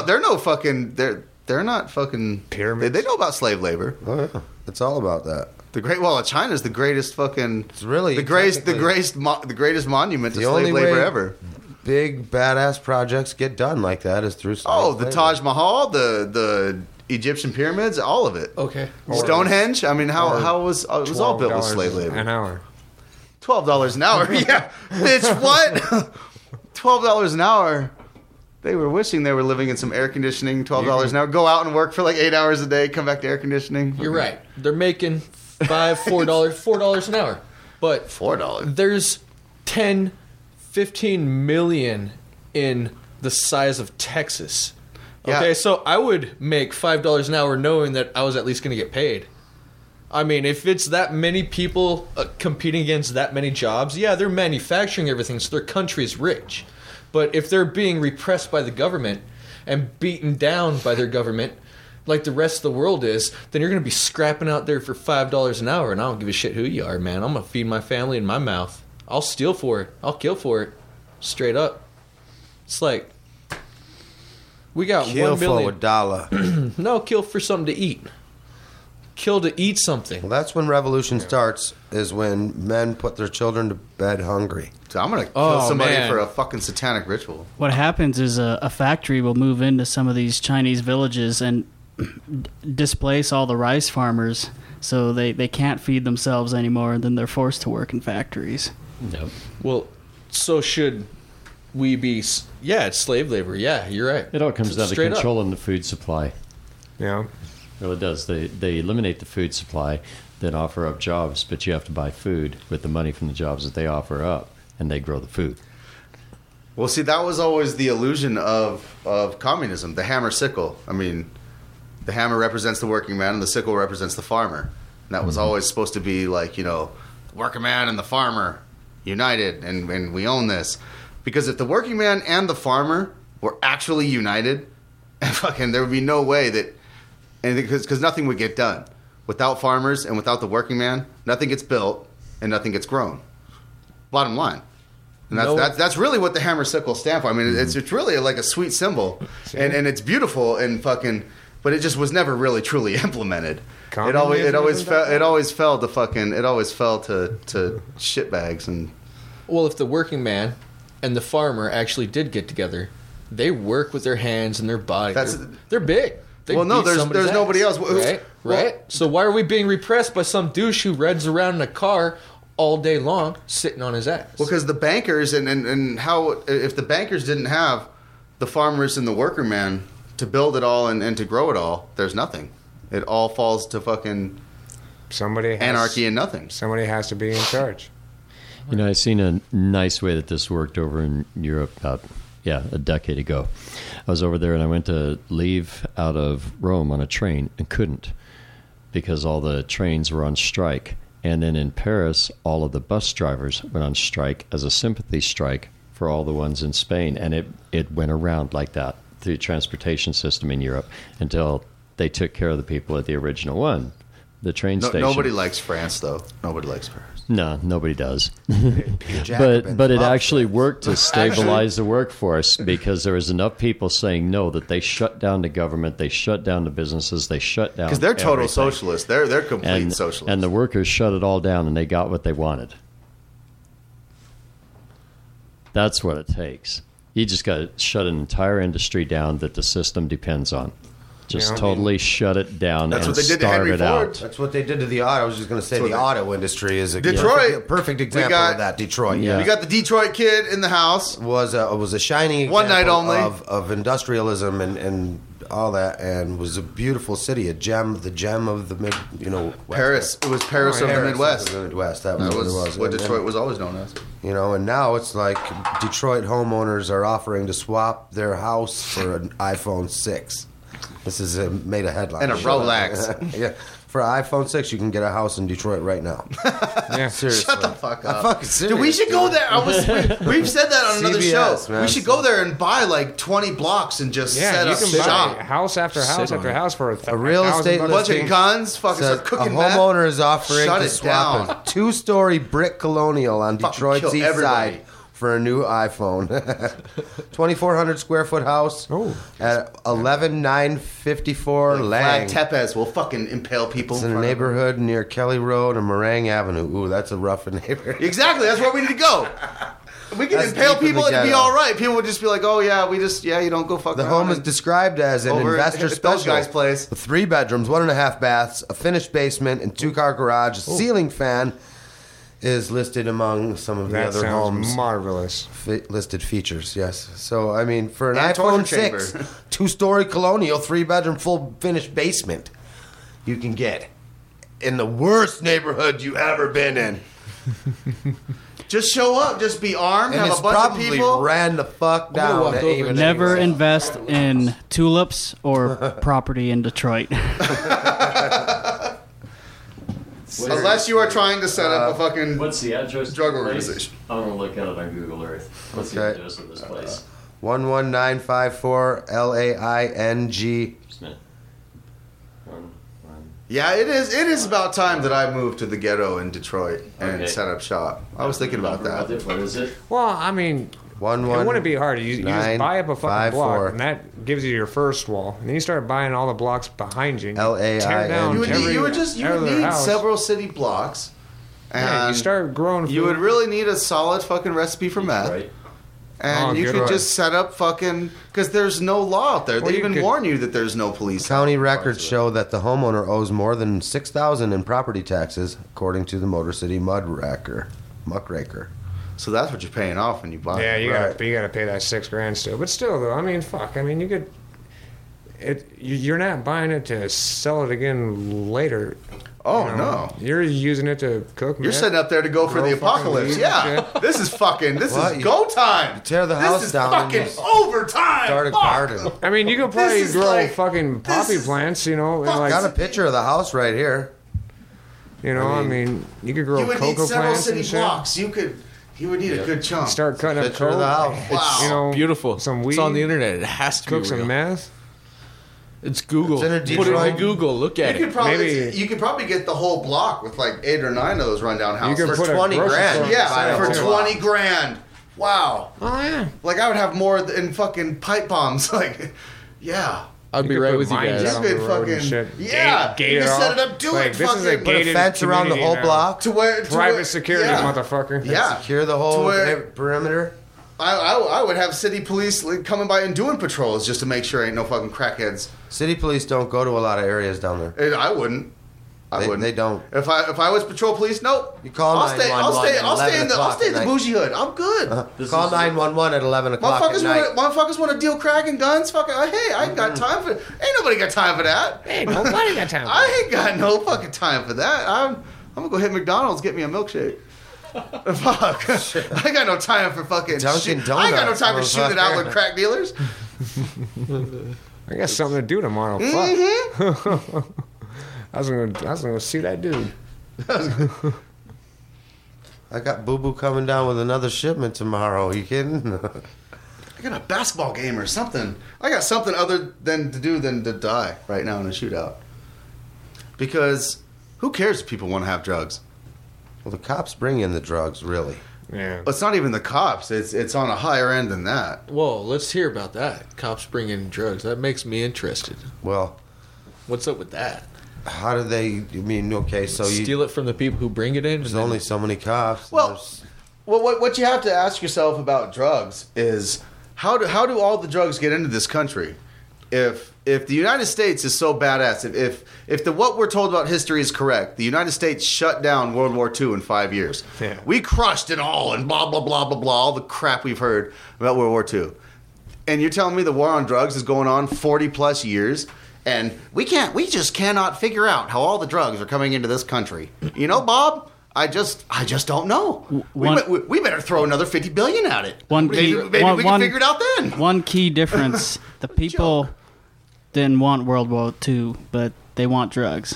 not fucking Pyramids. They know about slave labor. Oh yeah. It's all about that. The Great Wall of China is the greatest fucking. It's really the greatest monument to slave labor ever. Big badass projects get done like that is through slave Oh, the labor. Taj Mahal, the Egyptian pyramids, all of it. Okay. Stonehenge. I mean, how was it was all built with $12 slave labor. an hour. $12 an hour. Yeah, bitch. What? $12 an hour. They were wishing they were living in some air conditioning. $12 an hour. Go out and work for like 8 hours a day. Come back to air conditioning. You're right. They're making $4 an hour. But $4. there's 10, 15 million in the size of Texas. Yeah. Okay, so I would make $5 an hour knowing that I was at least going to get paid. I mean, if it's that many people competing against that many jobs, yeah, they're manufacturing everything, so their country's rich. But if they're being repressed by the government and beaten down by their government, like the rest of the world is, then you're going to be scrapping out there for $5 an hour, and I don't give a shit who you are, man. I'm going to feed my family in my mouth. I'll steal for it. I'll kill for it. Straight up. It's like, we got Kill 1 million. for a dollar. No, kill for something to eat. Kill to eat something. Well, that's when revolution starts, is when men put their children to bed hungry. So I'm gonna kill Oh, somebody man. for a fucking satanic ritual. What happens is a factory will move into some of these Chinese villages and displace all the rice farmers, so they can't feed themselves anymore, and then they're forced to work in factories. Nope. Well, so should we be... Yeah, it's slave labor. Yeah, you're right. It all comes down to Straight up. controlling the food supply. Yeah. It really does. They eliminate the food supply, then offer up jobs, but you have to buy food with the money from the jobs that they offer up, and they grow the food. Well, see, that was always the illusion of communism, the hammer sickle. I mean, the hammer represents the working man and the sickle represents the farmer. And that was always supposed to be like, the working man and the farmer united, and we own this. Because if the working man and the farmer were actually united, fucking, there would be no way that... And because nothing would get done. Without farmers and without the working man, nothing gets built and nothing gets grown. Bottom line. And that's really what the hammer sickle stand for. I mean, it's really like a sweet symbol, and it's beautiful, and fucking but it just was never really truly implemented. Communism It always isn't that fell to shitbags. And Well, if the working man and the farmer actually did get together, they work with their hands and their body. They're big. They Well, no, beat there's somebody's nobody ass, else. right? Right. So why are we being repressed by some douche who rides around in a car all day long, sitting on his ass? well, because the bankers and how if the bankers didn't have the farmers and the worker man to build it all and to grow it all, there's nothing. It all falls to fucking anarchy and nothing. Somebody has to be in charge. You know, I seen a nice way that this worked over in Europe about, a decade ago. I was over there and I went to leave out of Rome on a train and couldn't because all the trains were on strike. And then in Paris, all of the bus drivers went on strike as a sympathy strike for all the ones in Spain. And it went around like that through the transportation system in Europe until they took care of the people at the original one, the train station. Nobody likes France, though. Nobody likes Paris. No, nobody does. but it actually worked to stabilize the workforce because there was enough people saying no that they shut down the government, they shut down the businesses, they shut down because they're total everything. socialists. They're complete socialists. And the workers shut it all down and they got what they wanted. That's what it takes. You just got to shut an entire industry down that the system depends on. Just totally shut it down That's and what they did to starve Henry it Ford. out. That's what they did to the auto. I was just going to say the auto industry is a Detroit. perfect example of that. Detroit, Yeah. We got the Detroit kid in the house. was a shining example One night only. of industrialism and all that, and was a beautiful city, the gem of the mid, Paris. It was Paris of the Midwest. The Midwest. That That was what it was was. what And- Detroit was always known as. and now it's like Detroit homeowners are offering to swap their house for an iPhone 6. This is made a headline. And a Rolex. Yeah. For an iPhone 6, you can get a house in Detroit right now. Yeah. Seriously. Shut the fuck up. I'm fucking serious. Dude, we should go there. We've said that on another CBS, show. man. We should go there and buy like 20 blocks and just set you up can buy shop. house after house after house for A real estate A bunch of listing guns, fucking says start cooking a meth. homeowner is offering Shut to it swap down. a 2-story brick colonial on Fucking Detroit's kill east everybody. side for a new iPhone. 2,400 square foot house at 11954 Flag Lang. Tepes will fucking impale people. It's in a front of them. neighborhood near Kelly Road and Meringue Avenue. Ooh, that's a rough neighborhood. Exactly, that's where we need to go. We can That's impale deep in people the and it'd be ghetto. all right. People would just be like, "Oh yeah, you don't go fuck The around home is and- described as an over investor at special. those guys' place. With 3 bedrooms, 1.5 baths, a finished basement, and 2-car garage. A ceiling fan is listed among some of the That other sounds homes. marvelous. Listed features, yes. So, I mean, for an And iPhone torture 6, chamber. 2-story colonial, 3-bedroom, full finished basement, you can get in the worst neighborhood you've ever been in. Just show up, just be armed, And have it's a bunch of probably people. ran the fuck gonna down. walk to over even and Never anywhere. invest in tulips or property in Detroit. Unless you are trying to set up a fucking What's the address? drug organization. I'm going to look at it on Google Earth. What's the Okay. address of this place? 11954 Laing. Just a minute. One. Yeah, it is. It is about time that I moved to the ghetto in Detroit and Okay. set up shop. I was thinking about that. What is it? Well, I mean, it wouldn't be hard. You just buy up a fucking 1154. block, and that gives you your first wall. And then you start buying all the blocks behind you. And you LAING. tear down You would every other need house. several city blocks, and Yeah, you start growing. you food. would really need a solid fucking recipe for meth. Right. And Oh, you good could one. just set up fucking because there's no law out there. Well, They you even could- warn you that there's no police. County out records parts of show that the homeowner owes more than $6,000 in property taxes, according to the Motor City Muckraker. it. So that's what you're paying off when you buy. Yeah, it. you Right. gotta pay that $6,000 still. But still, though, I mean, fuck. I mean, you could. You're not buying it to sell it again later. Oh you know? no. You're using it to cook. You're meth. setting up there to go for Grow the fucking apocalypse. weed Yeah, and this is What? You go time. tear the this house is down and fucking just overtime. Start a Fuck. garden. I mean, you could probably is grow like- fucking this poppy is- plants, you know, and like Got a picture of the house right here. I mean, you could grow You would need cocoa several plants city and shit. blocks. You would need a good chunk. Start cutting up Picture of coke. the house. Wow. You know, Beautiful. Some weed. It's on the internet. It has to Cook be some real. meth. It's Google. It's in a Put it Detroit. in Google. Look at You it. could probably Maybe- you could probably get the whole block with like 8 or 9 of those rundown You houses. could For put a 20 grocery grand. store Yeah, inside for it, too. 20 grand. Wow. Oh yeah. Like I would have more in fucking pipe bombs. Like, yeah. I'd be could right put with you mines guys. out It's on been the road and fucking- shit. yeah, Gate you it can off. set it up, do Like, it, this is a fucking- Put a gated fence around the community whole now. block. to where Private security, yeah. motherfucker. Yeah. Secure the whole To where- perimeter. I would have city police like, coming by and doing patrols just to make sure ain't no fucking crackheads. City police don't go to a lot of areas down there. And I wouldn't. I wouldn't. They don't. If I was patrol police, nope. You call I'll stay 911 at in the 11 the o'clock bougie hood. I'm good. Call 911 at 11 o'clock at night. Motherfuckers want to deal crack and guns. Fucking, hey, I ain't got time for. Ain't nobody got time for that. Ain't nobody got time. I ain't got no fucking time for that. I'm gonna go hit McDonald's, get me a milkshake. Fuck. I ain't got no time for fucking Dunkin' shit. I ain't got no Donuts, time for shooting it out with crack dealers. I got something to do tomorrow. Mm-hmm. Fuck. I was gonna see that dude. I got Boo Boo coming down with another shipment tomorrow. You kidding? I got a basketball game or something. I got something other than to do than to die right now in a shootout. Because who cares if people want to have drugs? Well, the cops bring in the drugs, really. Yeah. It's not even the cops. It's on a higher end than that. Whoa, let's hear about that. Cops bring in drugs. That makes me interested. Well, What's up with that? how do they? I mean, okay, so Steal it from the people who bring it in? there's only so many cops. Well, There's- Well, what you have to ask yourself about drugs is how do all the drugs get into this country? If the United States is so badass, if what we're told about history is correct, the United States shut down World War II in 5 years. Yeah. We crushed it all and blah blah blah blah blah. All the crap we've heard about World War II, and you're telling me the war on drugs is going on 40 plus years, and we just cannot figure out how all the drugs are coming into this country. You know, Bob. I just don't know. We better throw another $50 billion at it. Maybe we can figure it out then. One key difference: the people didn't want World War II, but they want drugs.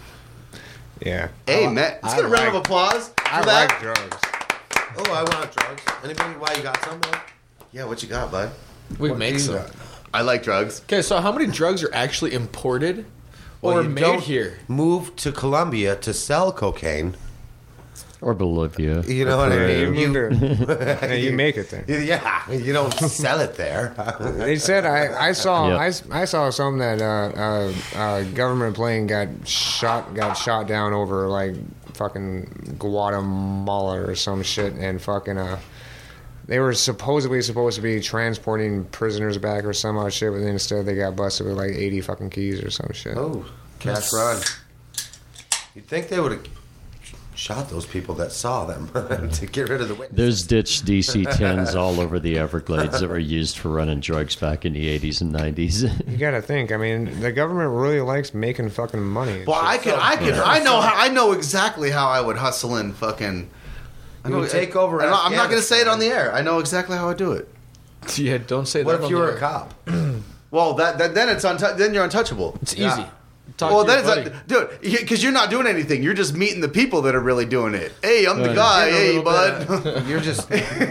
Yeah. Hey, Matt, let's get a round of applause for I that. like drugs. oh, I want drugs. Anybody? Why you got some? Bud? Yeah, what you got, bud? We What make do you some. got? I like drugs. Okay, so how many drugs are actually imported Well, or you made don't here? Move to Colombia to sell cocaine. Or Bolivia. You know what I You mean? move there, and you make it there. Yeah, you don't sell it there. They said I saw Yep. I saw some that a government plane got shot down over like fucking Guatemala or some shit, and fucking they were supposedly supposed to be transporting prisoners back or some odd shit, but then instead they got busted with like 80 fucking keys or some shit. Oh, cash run. You'd think they would have shot those people that saw them to get rid of the witnesses. There's ditched DC-10s all over the Everglades that were used for running drugs back in the 80s and 90s. You gotta think. I mean, the government really likes making fucking money. and Well, shit. I know exactly how I would hustle in fucking. You would take over I'm not going to say it Afghanistan. on the air. I know exactly how I do it. Yeah, don't say that. What if on you the were air. a cop? Well, then then you're untouchable. It's easy. Yeah. Talk Well, to your then buddy. dude, because you're not doing anything. You're just meeting the people that are really doing it. Hey, I'm the Right. guy. Get a Hey, little bud. You're just.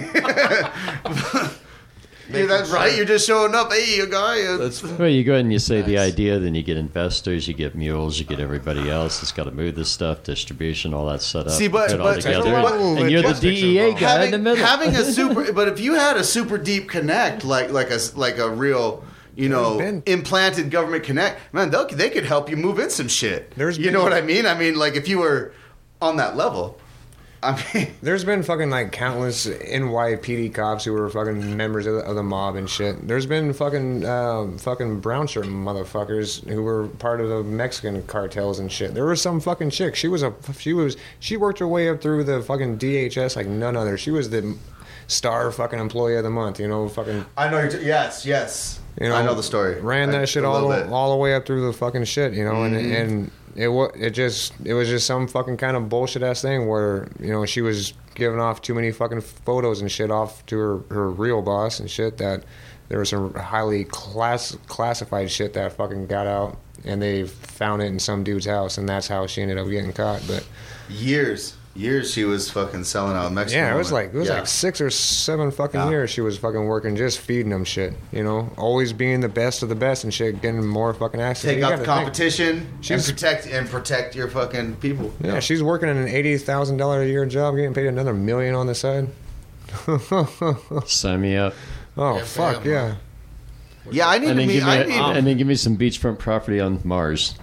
Yeah, that's right. You're just showing up. Hey, you guy. That's Well, you go ahead and you say the idea, then you get investors, you get mules, you get everybody else that's got to move this stuff, distribution, all that set up. See, but- put it all but- together, but- and you're the logistics DEA involved. guy in the middle. having a super, but if you had a super deep connect, like a real, been- implanted government connect, man, they could help you move in some shit. There's you know been- what I mean? I mean, like if you were on that level, I mean, There's been fucking like countless NYPD cops who were fucking members of the mob and shit. There's been fucking brown shirt motherfuckers who were part of the Mexican cartels and shit. There was some fucking chick. She worked her way up through the fucking DHS like none other. She was the star fucking employee of the month. You know, fucking. I know. Yes. You know, I know the story. Ran that shit a all little bit. all the way up through the fucking shit, you know, and it was just some fucking kind of bullshit ass thing where, you know, she was giving off too many fucking photos and shit off to her real boss and shit, that there was some highly classified shit that fucking got out, and they found it in some dude's house, and that's how she ended up getting caught. But Years she was fucking selling out in Mexico. yeah, it was Yeah. like 6 or 7 fucking Yeah. years she was fucking working, just feeding them shit, you know, always being the best of the best and shit, getting more fucking access. Take You out gotta the think. competition She's- and protect your fucking people. Yeah, she's working in an $80,000 a year job, getting paid another $1 million on the side. Sign me up. Oh Yeah, fuck fam. yeah! Yeah, I need And to then, meet. and then give me some beachfront property on Mars.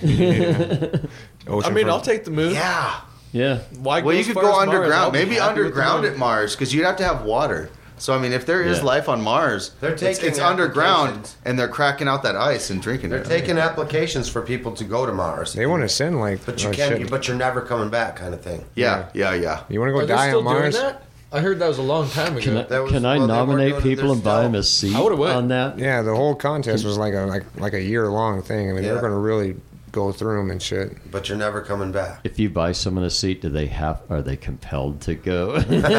I mean, I'll take the moon. Yeah. Yeah. Why go Well, you as could far go as Mars? I'll underground. be Maybe happy with the underground moon. at Mars, because you'd have to have water. So I mean, if there is Yeah. life on Mars, They're taking it's underground, applications. and they're cracking out that ice and drinking They're it. taking applications for people to go to Mars. They want to send like, But you oh, can't. shit. But you're never coming back, kind of thing. Yeah. You want to go Are they die still on Mars? doing that? I heard that was a long time Can I, ago. That was- can I well, they were nominate doing it people and buy them a themselves. seat I would've went. on that? Yeah, the whole contest was like a year long thing. I mean, they're Yeah. going to really go through them and shit. But you're never coming back. If you buy someone a seat, are they compelled to go? Do they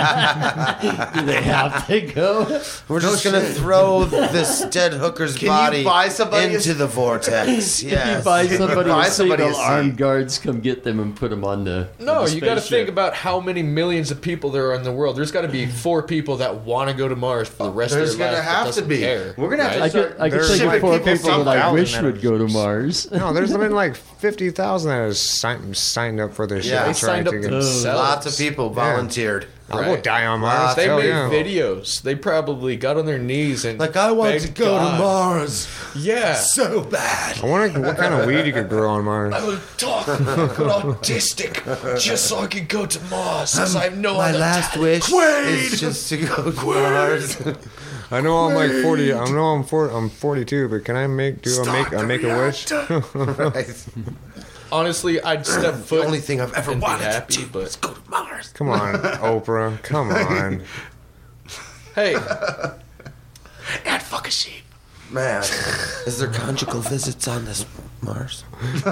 have to go? We're just gonna throw this dead hooker's Can you body buy somebody into the vortex. If Yes. you buy somebody buy a seat, somebody a will seat. armed guards come get them and put them on the No, on the you got to spaceship. think about how many millions of people there are in the world. There's got to be 4 people that want to go to Mars for the rest There's of their gonna life. that have to doesn't be. Care, We're gonna have to right? I could There's think of shipping 4 people people that I 10,000 wish that would are- go to Mars. No, there's been like 50,000 that has signed up for this shit. Yeah. and They tried signed to up get- themselves. Lots of people volunteered. I'll go Right. die on Mars. They Hell made yeah. videos. They probably got on their knees and Like I want to begged go God. to Mars Yeah. so bad. I wonder what kind of weed you could grow on Mars. I will talk autistic just so I can go to Mars. Since I have no My other last talent. wish is just to go to Mars. I know I'm like 40. I know I'm 42, but can I make a wish? Right. Honestly, I'd step The foot. only thing I've ever and be wanted happy, to do but- is go to Mars. Come on, Oprah. Come on. Hey, And fuck a sheep. Man, is there conjugal visits on this Mars?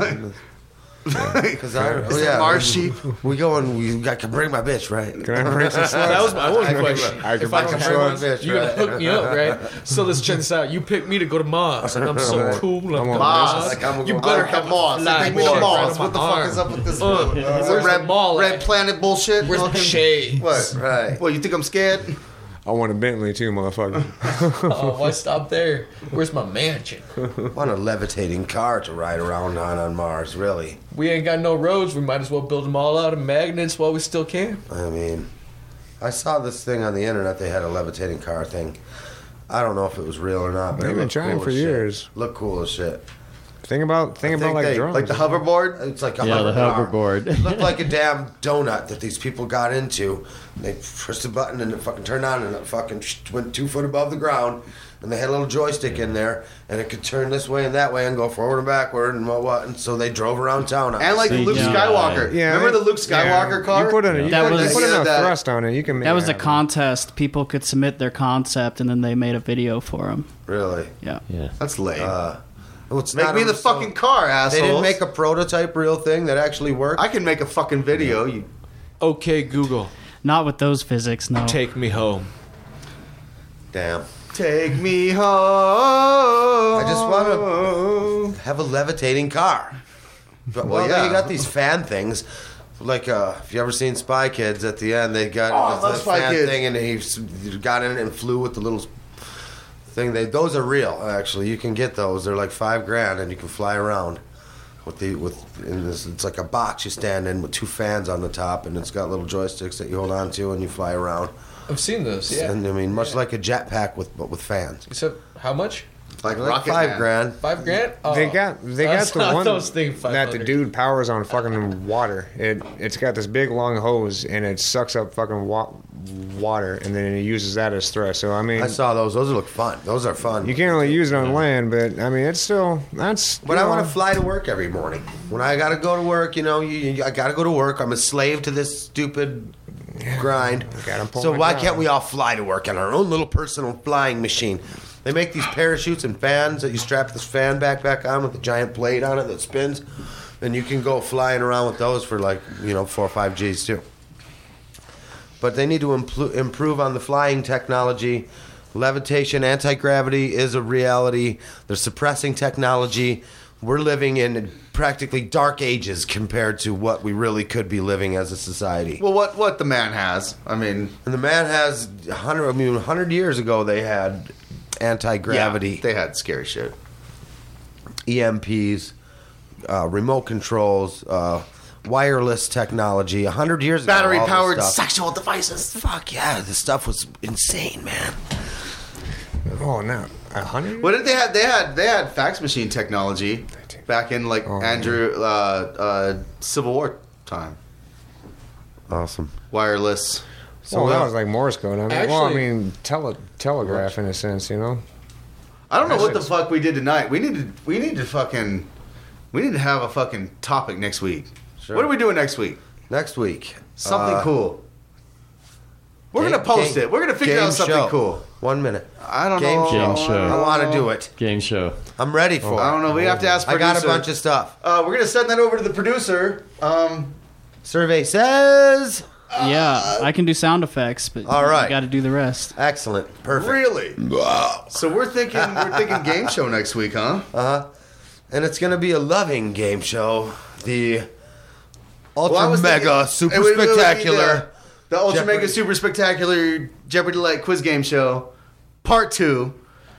Because Mars sheep. We go and I can bring my bitch, right? Can I bring some slugs? that was my one question. I can If I bring don't some have slugs. one, bitch, you're gonna right? hook me up, right? So let's check this out. You picked me to go to Mars, and I'm so cool. I'm on going to Mars. Mars. Like, I'm You gonna better go have Come on, fly take me to right Mars. on What the my fuck arm. is up with this? Is where's it the mall red at? planet bullshit? Where's my shade? What? Right. Well, you think I'm scared? I want a Bentley too, motherfucker. Oh, why stop there? Where's my mansion? Want a levitating car to ride around on Mars, really. We ain't got no roads. We might as well build them all out of magnets while we still can. I mean, I saw this thing on the internet. They had a levitating car thing. I don't know if it was real or not, but They've it been looked trying cool for as shit. years. Look cool as shit. Think about think like they- drones. Like the hoverboard? It's like a Yeah, the hoverboard. hoverboard. It looked like a damn donut that these people got into. They pressed a button and it fucking turned on and it fucking went 2 foot above the ground. And they had a little joystick in there and it could turn this way and that way and go forward and backward and what. And so they drove around town. on And like the it. Luke Yeah. Skywalker. Yeah, Remember the Luke Skywalker yeah. car? You put That was- enough that- thrust on it. You can. That was a yeah. contest. People could submit their concept, and then they made a video for them. Really? Yeah. Yeah. That's lame. Well, it's Make not me the so- fucking car, They assholes. didn't make a prototype real thing that actually worked. I can make a fucking video. You Okay, Google, Not with those physics, no. take me home. Damn. take me home. I just want to have a levitating car. But, well, yeah. you got these fan things. Like, if you ever seen Spy Kids, at the end they got Oh, I this love Spy fan Kids. thing, and he got in it and flew with the little thing. Those are real, actually. You can get those. They're like $5,000, and you can fly around in this. It's like a box you stand in with 2 fans on the top, and it's got little joysticks that you hold on to, and you fly around. I've seen those. Yeah. And I mean, much like a jetpack but with fans. Except how much? like Like Rocket Man. $5,000. $5,000? Oh, They got the I one was thinking that the 500. dude powers on fucking water. It's got this big long hose and it sucks up fucking water and then it uses that as thrust. So I mean, I saw those. Those look fun. Those are fun. you can't really use it on land, but I mean it's still that's. But I want to fly to work every morning. When I got to go to work, I got to go to work. I'm a slave to this stupid grind. Gotta pull So my why job. can't we all fly to work on our own little personal flying machine? They make these parachutes and fans that you strap this fan back on with a giant blade on it that spins, and you can go flying around with those for 4 or 5 G's too. But they need to improve on the flying technology. Levitation, anti-gravity is a reality. They're suppressing technology. We're living in practically dark ages compared to what we really could be living as a society. Well, what the man has. I mean, And the man has 100 years ago they had anti-gravity, yeah, they had scary shit. EMPs, remote controls, wireless technology. 100 years ago, all this Battery-powered stuff. sexual devices. Fuck yeah, this stuff was insane, man. Oh no! 100? What did they had? They had fax machine technology back in like Andrew Civil War time. Awesome. Wireless. So that was like Morse code. I mean, Actually- telegraph in a sense, you know. I don't know That what the shit's- fuck we did tonight. We need to have a fucking topic next week. Sure. What are we doing next week? Next week. Something cool. We're Game- gonna post game- it. We're gonna figure game out something show. cool. 1 minute. I don't Game know. Game show. I want to do it. Game show. I'm ready for it. I don't know. We have to ask I producer. got a bunch of stuff. We're gonna send that over to the producer. Survey says. Yeah, I can do sound effects, but All right. you got to do the rest. Excellent. Perfect. Really? So we're thinking game show next week, huh? And it's going to be a loving game show. The Well, I Ultra was Mega thinking- Super it would be Spectacular. The Ultra Jeopardy. Mega Super Spectacular Jeopardy Light Quiz Game Show, Part 2.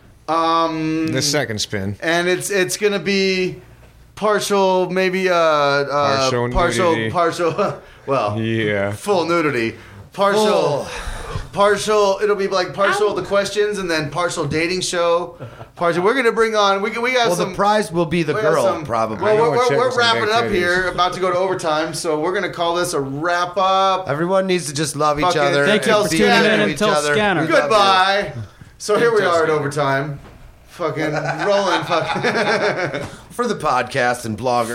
The second spin. And it's gonna be partial, maybe Partial nudity. well, Yeah. full nudity, partial. It'll be like partial the questions, and then partial dating show. Partial. We're gonna bring on. We have Well, some. the prize will be the we have girl, some- probably. Well, know a chick we're with some wrapping big up titties. here, about to go to overtime, so we're gonna call this a wrap up. Everyone needs to just love each Fucking other. thank you and for be tuning nice in to and each tell other. Scanner. We love Goodbye. So here we are at overtime. Fucking rolling fucking For the podcast and bloggers.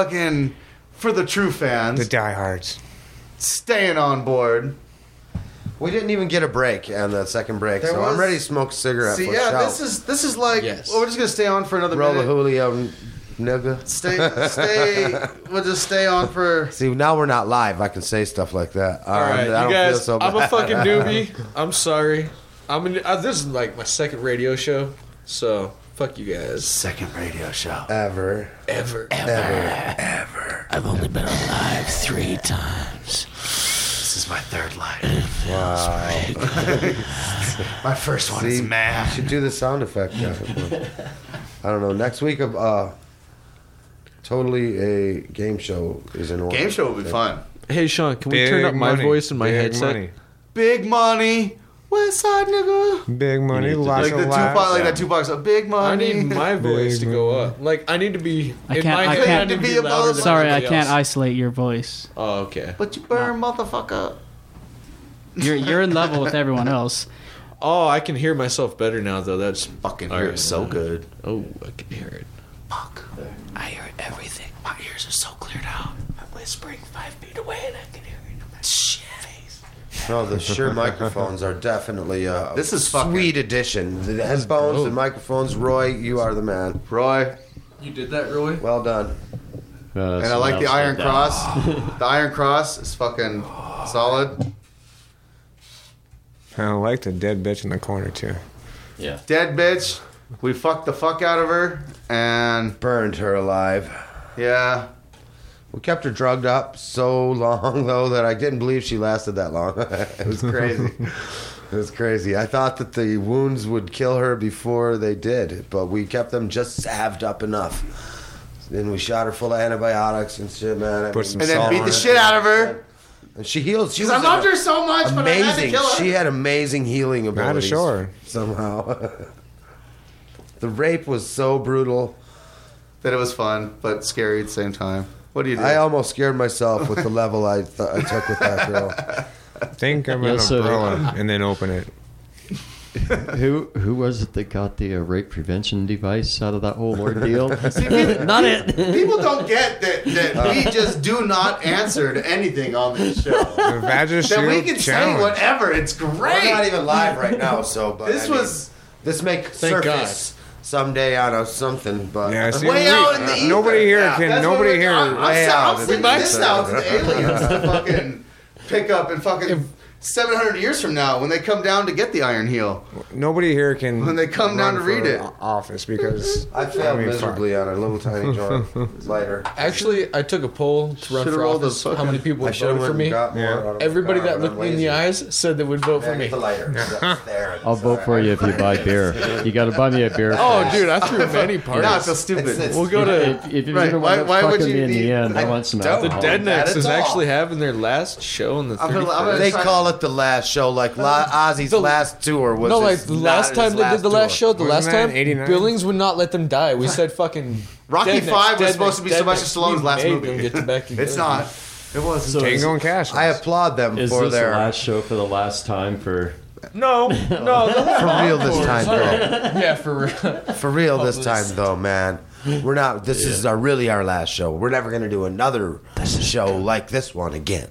for the true fans The diehards. staying on board. We didn't even get a break on the second break, There so was- I'm ready to smoke a cigarette See, for yeah, shout. this is like Yes. well, we're just gonna stay on for another Roll the minute. Julio nigga. Stay. We'll just stay on for. See, now we're not live. I can say stuff like that. All right, I you don't guys. feel so I'm a bad. fucking newbie. I'm sorry. This is like my second radio show, so fuck you guys. Second radio show. Ever. Ever. I've only been alive 3 times. This is my third life. Wow. My first one is See, mad. you should do the sound effect. I don't know. Next week, totally a game show is in order. Game show will be fun. Hey Sean, can we turn up my voice and my Big headset? Money. Big money. West Side nigga. Big money. need to Lots Like of the laughs. Tupac, like that Tupac song. Big I money. need my voice to Big go up. Like I need to be. I in can't- my I head, can't- need to be be louder above- than Sorry, I everybody can't else. isolate your voice. Oh, okay. But you burn, motherfucker. You're in level with everyone else. Oh, I can hear myself better now, though. That's Fucking All hear right. it so good. Oh, I can hear it. Fuck. I hear everything. My ears are so cleared out. I'm whispering 5 feet away and I can hear it in my shit face. No, the Shure microphones are definitely a This is fucking- sweet addition. The headphones and microphones. Roy, you are the man. Roy. You did that, Roy? Well done. And I like the Iron Cross. The Iron Cross is fucking solid. I like the dead bitch in the corner too. Yeah. Dead bitch. We fucked the fuck out of her. And Burned her alive. yeah. We kept her drugged up so long, though, that I didn't believe she lasted that long. It was crazy. It was crazy. I thought that the wounds would kill her before they did, but we kept them just salved up enough. Then we shot her full of antibiotics and shit, man. Put some And then salt beat on the it. shit out of her. And she healed. She Because I was loved her so much, but I had to amazing. kill her. She had amazing healing abilities. show her. Somehow. The rape was so brutal. That it was fun, but scary at the same time. What do you do? I almost scared myself with the level I took with that girl. Think of Yeah, an so- umbrella and then open it. Who was it that got the rape prevention device out of that whole ordeal? Not it. People don't get that we just do not answer to anything on this show. The Badger That we Shield can say Challenge. whatever. It's great. We're not even live right now, so but This I mean, was this may Thank surface someday on a something, but Yeah, see, way out in the ether. nobody here Yeah, can. that's Nobody what here. I'm way out in the sending this ether. out to the aliens to fucking pick up and fucking 700 years from now when they come down to get the Iron Heel. Nobody here can. When they come down run to read for it. Office because I failed mean, fuck. miserably on a little tiny joint lighter. Actually, I took a poll to run Should've for rolled office. the How many people I would should have vote for went me? and got more Yeah. out of Everybody the car, that but looked I'm me in the lazy. eyes said they would vote for Yeah, me. get the lighter. Just there. I'll vote for you if you buy beer. You got to buy me a beer. Oh, first. dude, I threw many Now I parties. feel stupid. It's- We'll go to If you're Right, gonna why- wind why up would fucking you me in the need- end, I want some don't. the alcohol. Dead Necks That is at all. actually having their last show on the I'm gonna- 31st. I'm gonna They try- call it the last show. Like Ozzy's last tour was. No, like his- the not last his time they did the last tour. show, the last Wasn't that time, in 89? Billings would not let them die. We said fucking Rocky dead next, 5 was dead supposed to be next, Sylvester dead Stallone's next. last We movie. made them get back together. It's not. It wasn't. Tango and Cash. I applaud them Is for this the their last show for the last time for? No, for real this time though. yeah, for real. For real this time though, man. We're not. This is really our last show. We're never gonna do another show like this one again.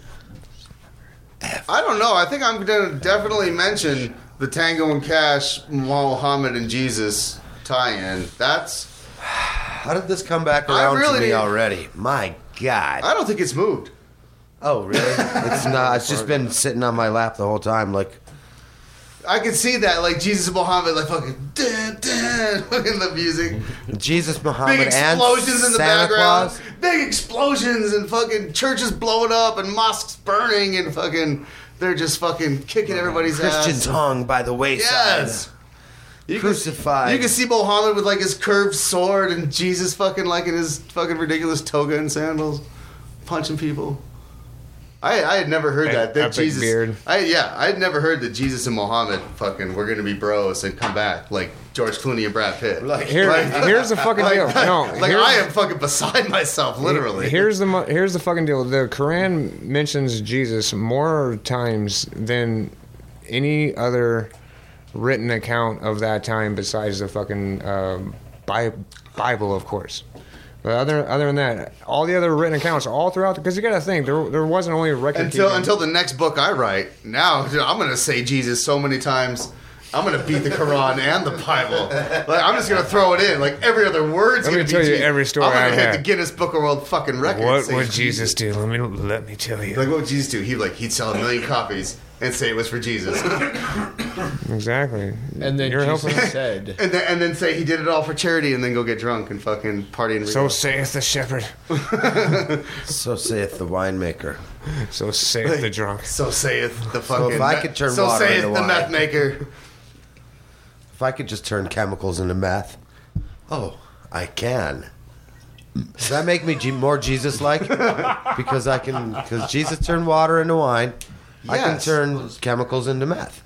I don't know. I think I'm going to definitely mention the Tango and Cash, Muhammad and Jesus tie-in. That's. How did this come back I around really to me need- already? My God. I don't think it's moved. Oh, really? It's not. It's just been sitting on my lap the whole time. Like, I can see that, like Jesus and Muhammad, like fucking, dun, dun, fucking the music. Jesus, Big Muhammad, and explosions in the Santa background. Claus. Big explosions and fucking churches blowing up and mosques burning and fucking, they're just fucking kicking everybody's Christians ass. hung by the wayside. Yes. You Crucified. You can see Muhammad with like his curved sword and Jesus fucking like in his fucking ridiculous toga and sandals, punching people. I had never heard that Epic Jesus. beard. I had never heard that Jesus and Muhammad fucking were gonna be bros and come back like George Clooney and Brad Pitt. Here's the fucking deal. No, like here's- I am fucking beside myself, literally. Here's the fucking deal. The Quran mentions Jesus more times than any other written account of that time besides the fucking Bible, of course. But other than that, all the other written accounts all throughout, because you got to think there wasn't only record until the next book I write. Now I'm gonna say Jesus so many times. I'm gonna beat the Quran and the Bible. Like I'm just gonna throw it in. Like every other word's Let gonna me be tell you Jesus. every story I'm gonna I've hit had. the Guinness Book of World fucking Records. What say would Jesus do? Let me tell you. Like what would Jesus do? He'd sell 1 million copies and say it was for Jesus, Exactly. And then You're Jesus helping. said, and then say he did it all for charity, and then go get drunk and fucking party and So saith the shepherd. So saith the winemaker. So saith the drunk. So saith the fucking. if I could turn so water saith into the wine. meth maker. If I could just turn chemicals into meth, I can. Does that make me more Jesus-like? Because Jesus turned water into wine. I can Yes. turn chemicals into meth.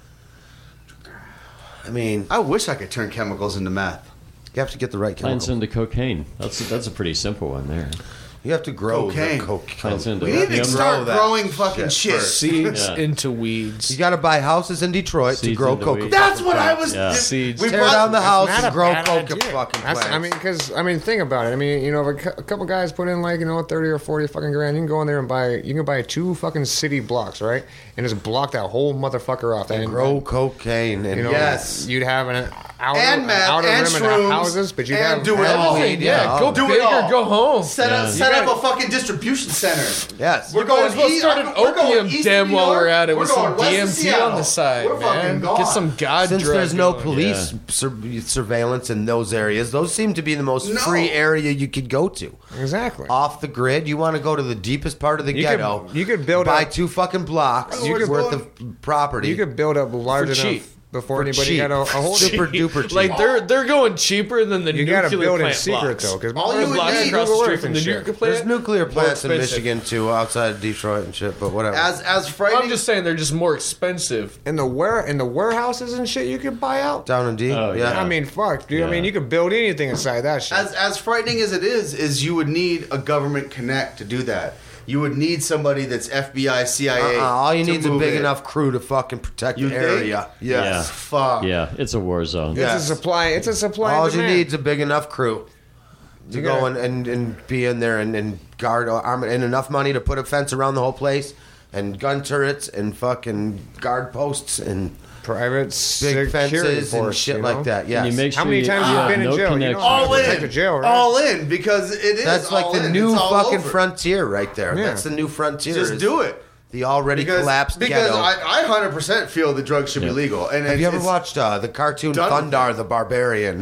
I mean, I wish I could turn chemicals into meth. you have to get the right Plants chemical. into cocaine. That's a pretty simple one there. You have to grow Cocaine. the coke. Plants into We need to opium. start that growing fucking shit shit. first. seeds Yeah. into weeds. You got to buy houses in Detroit to Seeds grow into coca. weeds. That's what I was. Yeah. Seeds. We Tear bought- down the house Not a and grow bad coca idea. fucking That's- plants. I mean, think about it. I mean, you know, if a couple guys put in like 30 or 40 fucking grand, you can go in there and buy 2 fucking city blocks, right? And just block that whole motherfucker off. And grow cocaine and You know, Yes. you'd have an outer, And meth, outer and rim and shrooms, houses, but you'd and have do it all. Everything, yeah. Go Do big it all. or go home. Set up a fucking distribution center. Yes. We're You might as well east- start an we're going opium east den to New while we're York. at it with We're some going west to DMT Seattle. on the side, We're man. fucking gone. Get some God Since drug there's no going. police surveillance in those areas, those seem to be the most free area you could go to. exactly. Off the grid, you want to go to the deepest part of the You could- ghetto. you could build buy up- 2 fucking blocks You could- worth of property. You could build up large For enough cheap. before For anybody cheap. got a hold of Super it. duper cheap. Like they're going cheaper than the You nuclear got to build in plant secret blocks. though, because All you would blocks need- across the Google street Earth from and the shit. nuclear plant. There's nuclear plants in expensive. Michigan too, outside of Detroit and shit. But whatever. As frightening. I'm just saying they're just more expensive. in the warehouses and shit, you could buy out. down in D. Oh, yeah. I mean, fuck, dude. I Yeah. mean, you could build anything inside that shit. as frightening as it is you would need a government connect to do that. You would need somebody that's FBI, CIA. all you to need is a move big in. enough crew to fucking protect You the think? area. Yes. Yeah. Fuck. Yeah, it's a war zone. Yeah. It's a supply. It's a supply. All and you demand. need is a big enough crew to You go gotta- and be in there and guard arm and enough money to put a fence around the whole place and gun turrets and fucking guard posts and private big security fences and force, shit you like know? that. Yes. And you make How sure many you times have have you been in no jail? You connection. don't All Take in. the jail, right? All in because it is. That's like all the in. new It's all fucking over. frontier right there. Yeah. That's the new frontier. Just is do it. The already collapsed because ghetto. I 100% feel the drugs should be legal. And Have you ever it's- watched the cartoon done with Thundar the Barbarian?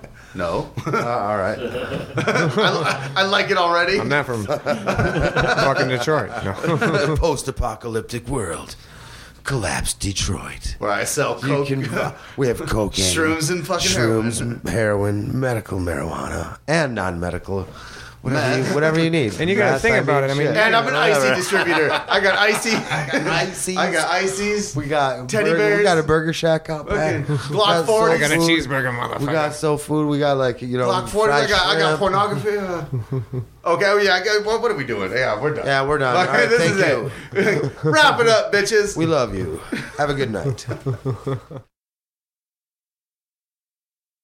No. All right. I like it already. I'm not from fucking Detroit. No. Post-apocalyptic world. Collapsed Detroit. Where I sell You coke, can, we have cocaine, shrooms, and fucking shrooms, heroin, medical marijuana, and non-medical whatever you need. And you got to think about it. I mean, Shit. And I'm an Whatever. icy distributor. I got icy. Ices. I got ices. We got Teddy burger, bears. We got a burger shack out back. Fucking We Glock got 40. I got a food. cheeseburger, motherfucker. We got soul food. We got Glock 40. fried I got shrimp. pornography. Okay, well, yeah. What are we doing? Yeah, we're done. Yeah, we're done. Okay, All right, this thank is you. it. Wrap it up, bitches. We love you. Have a good night.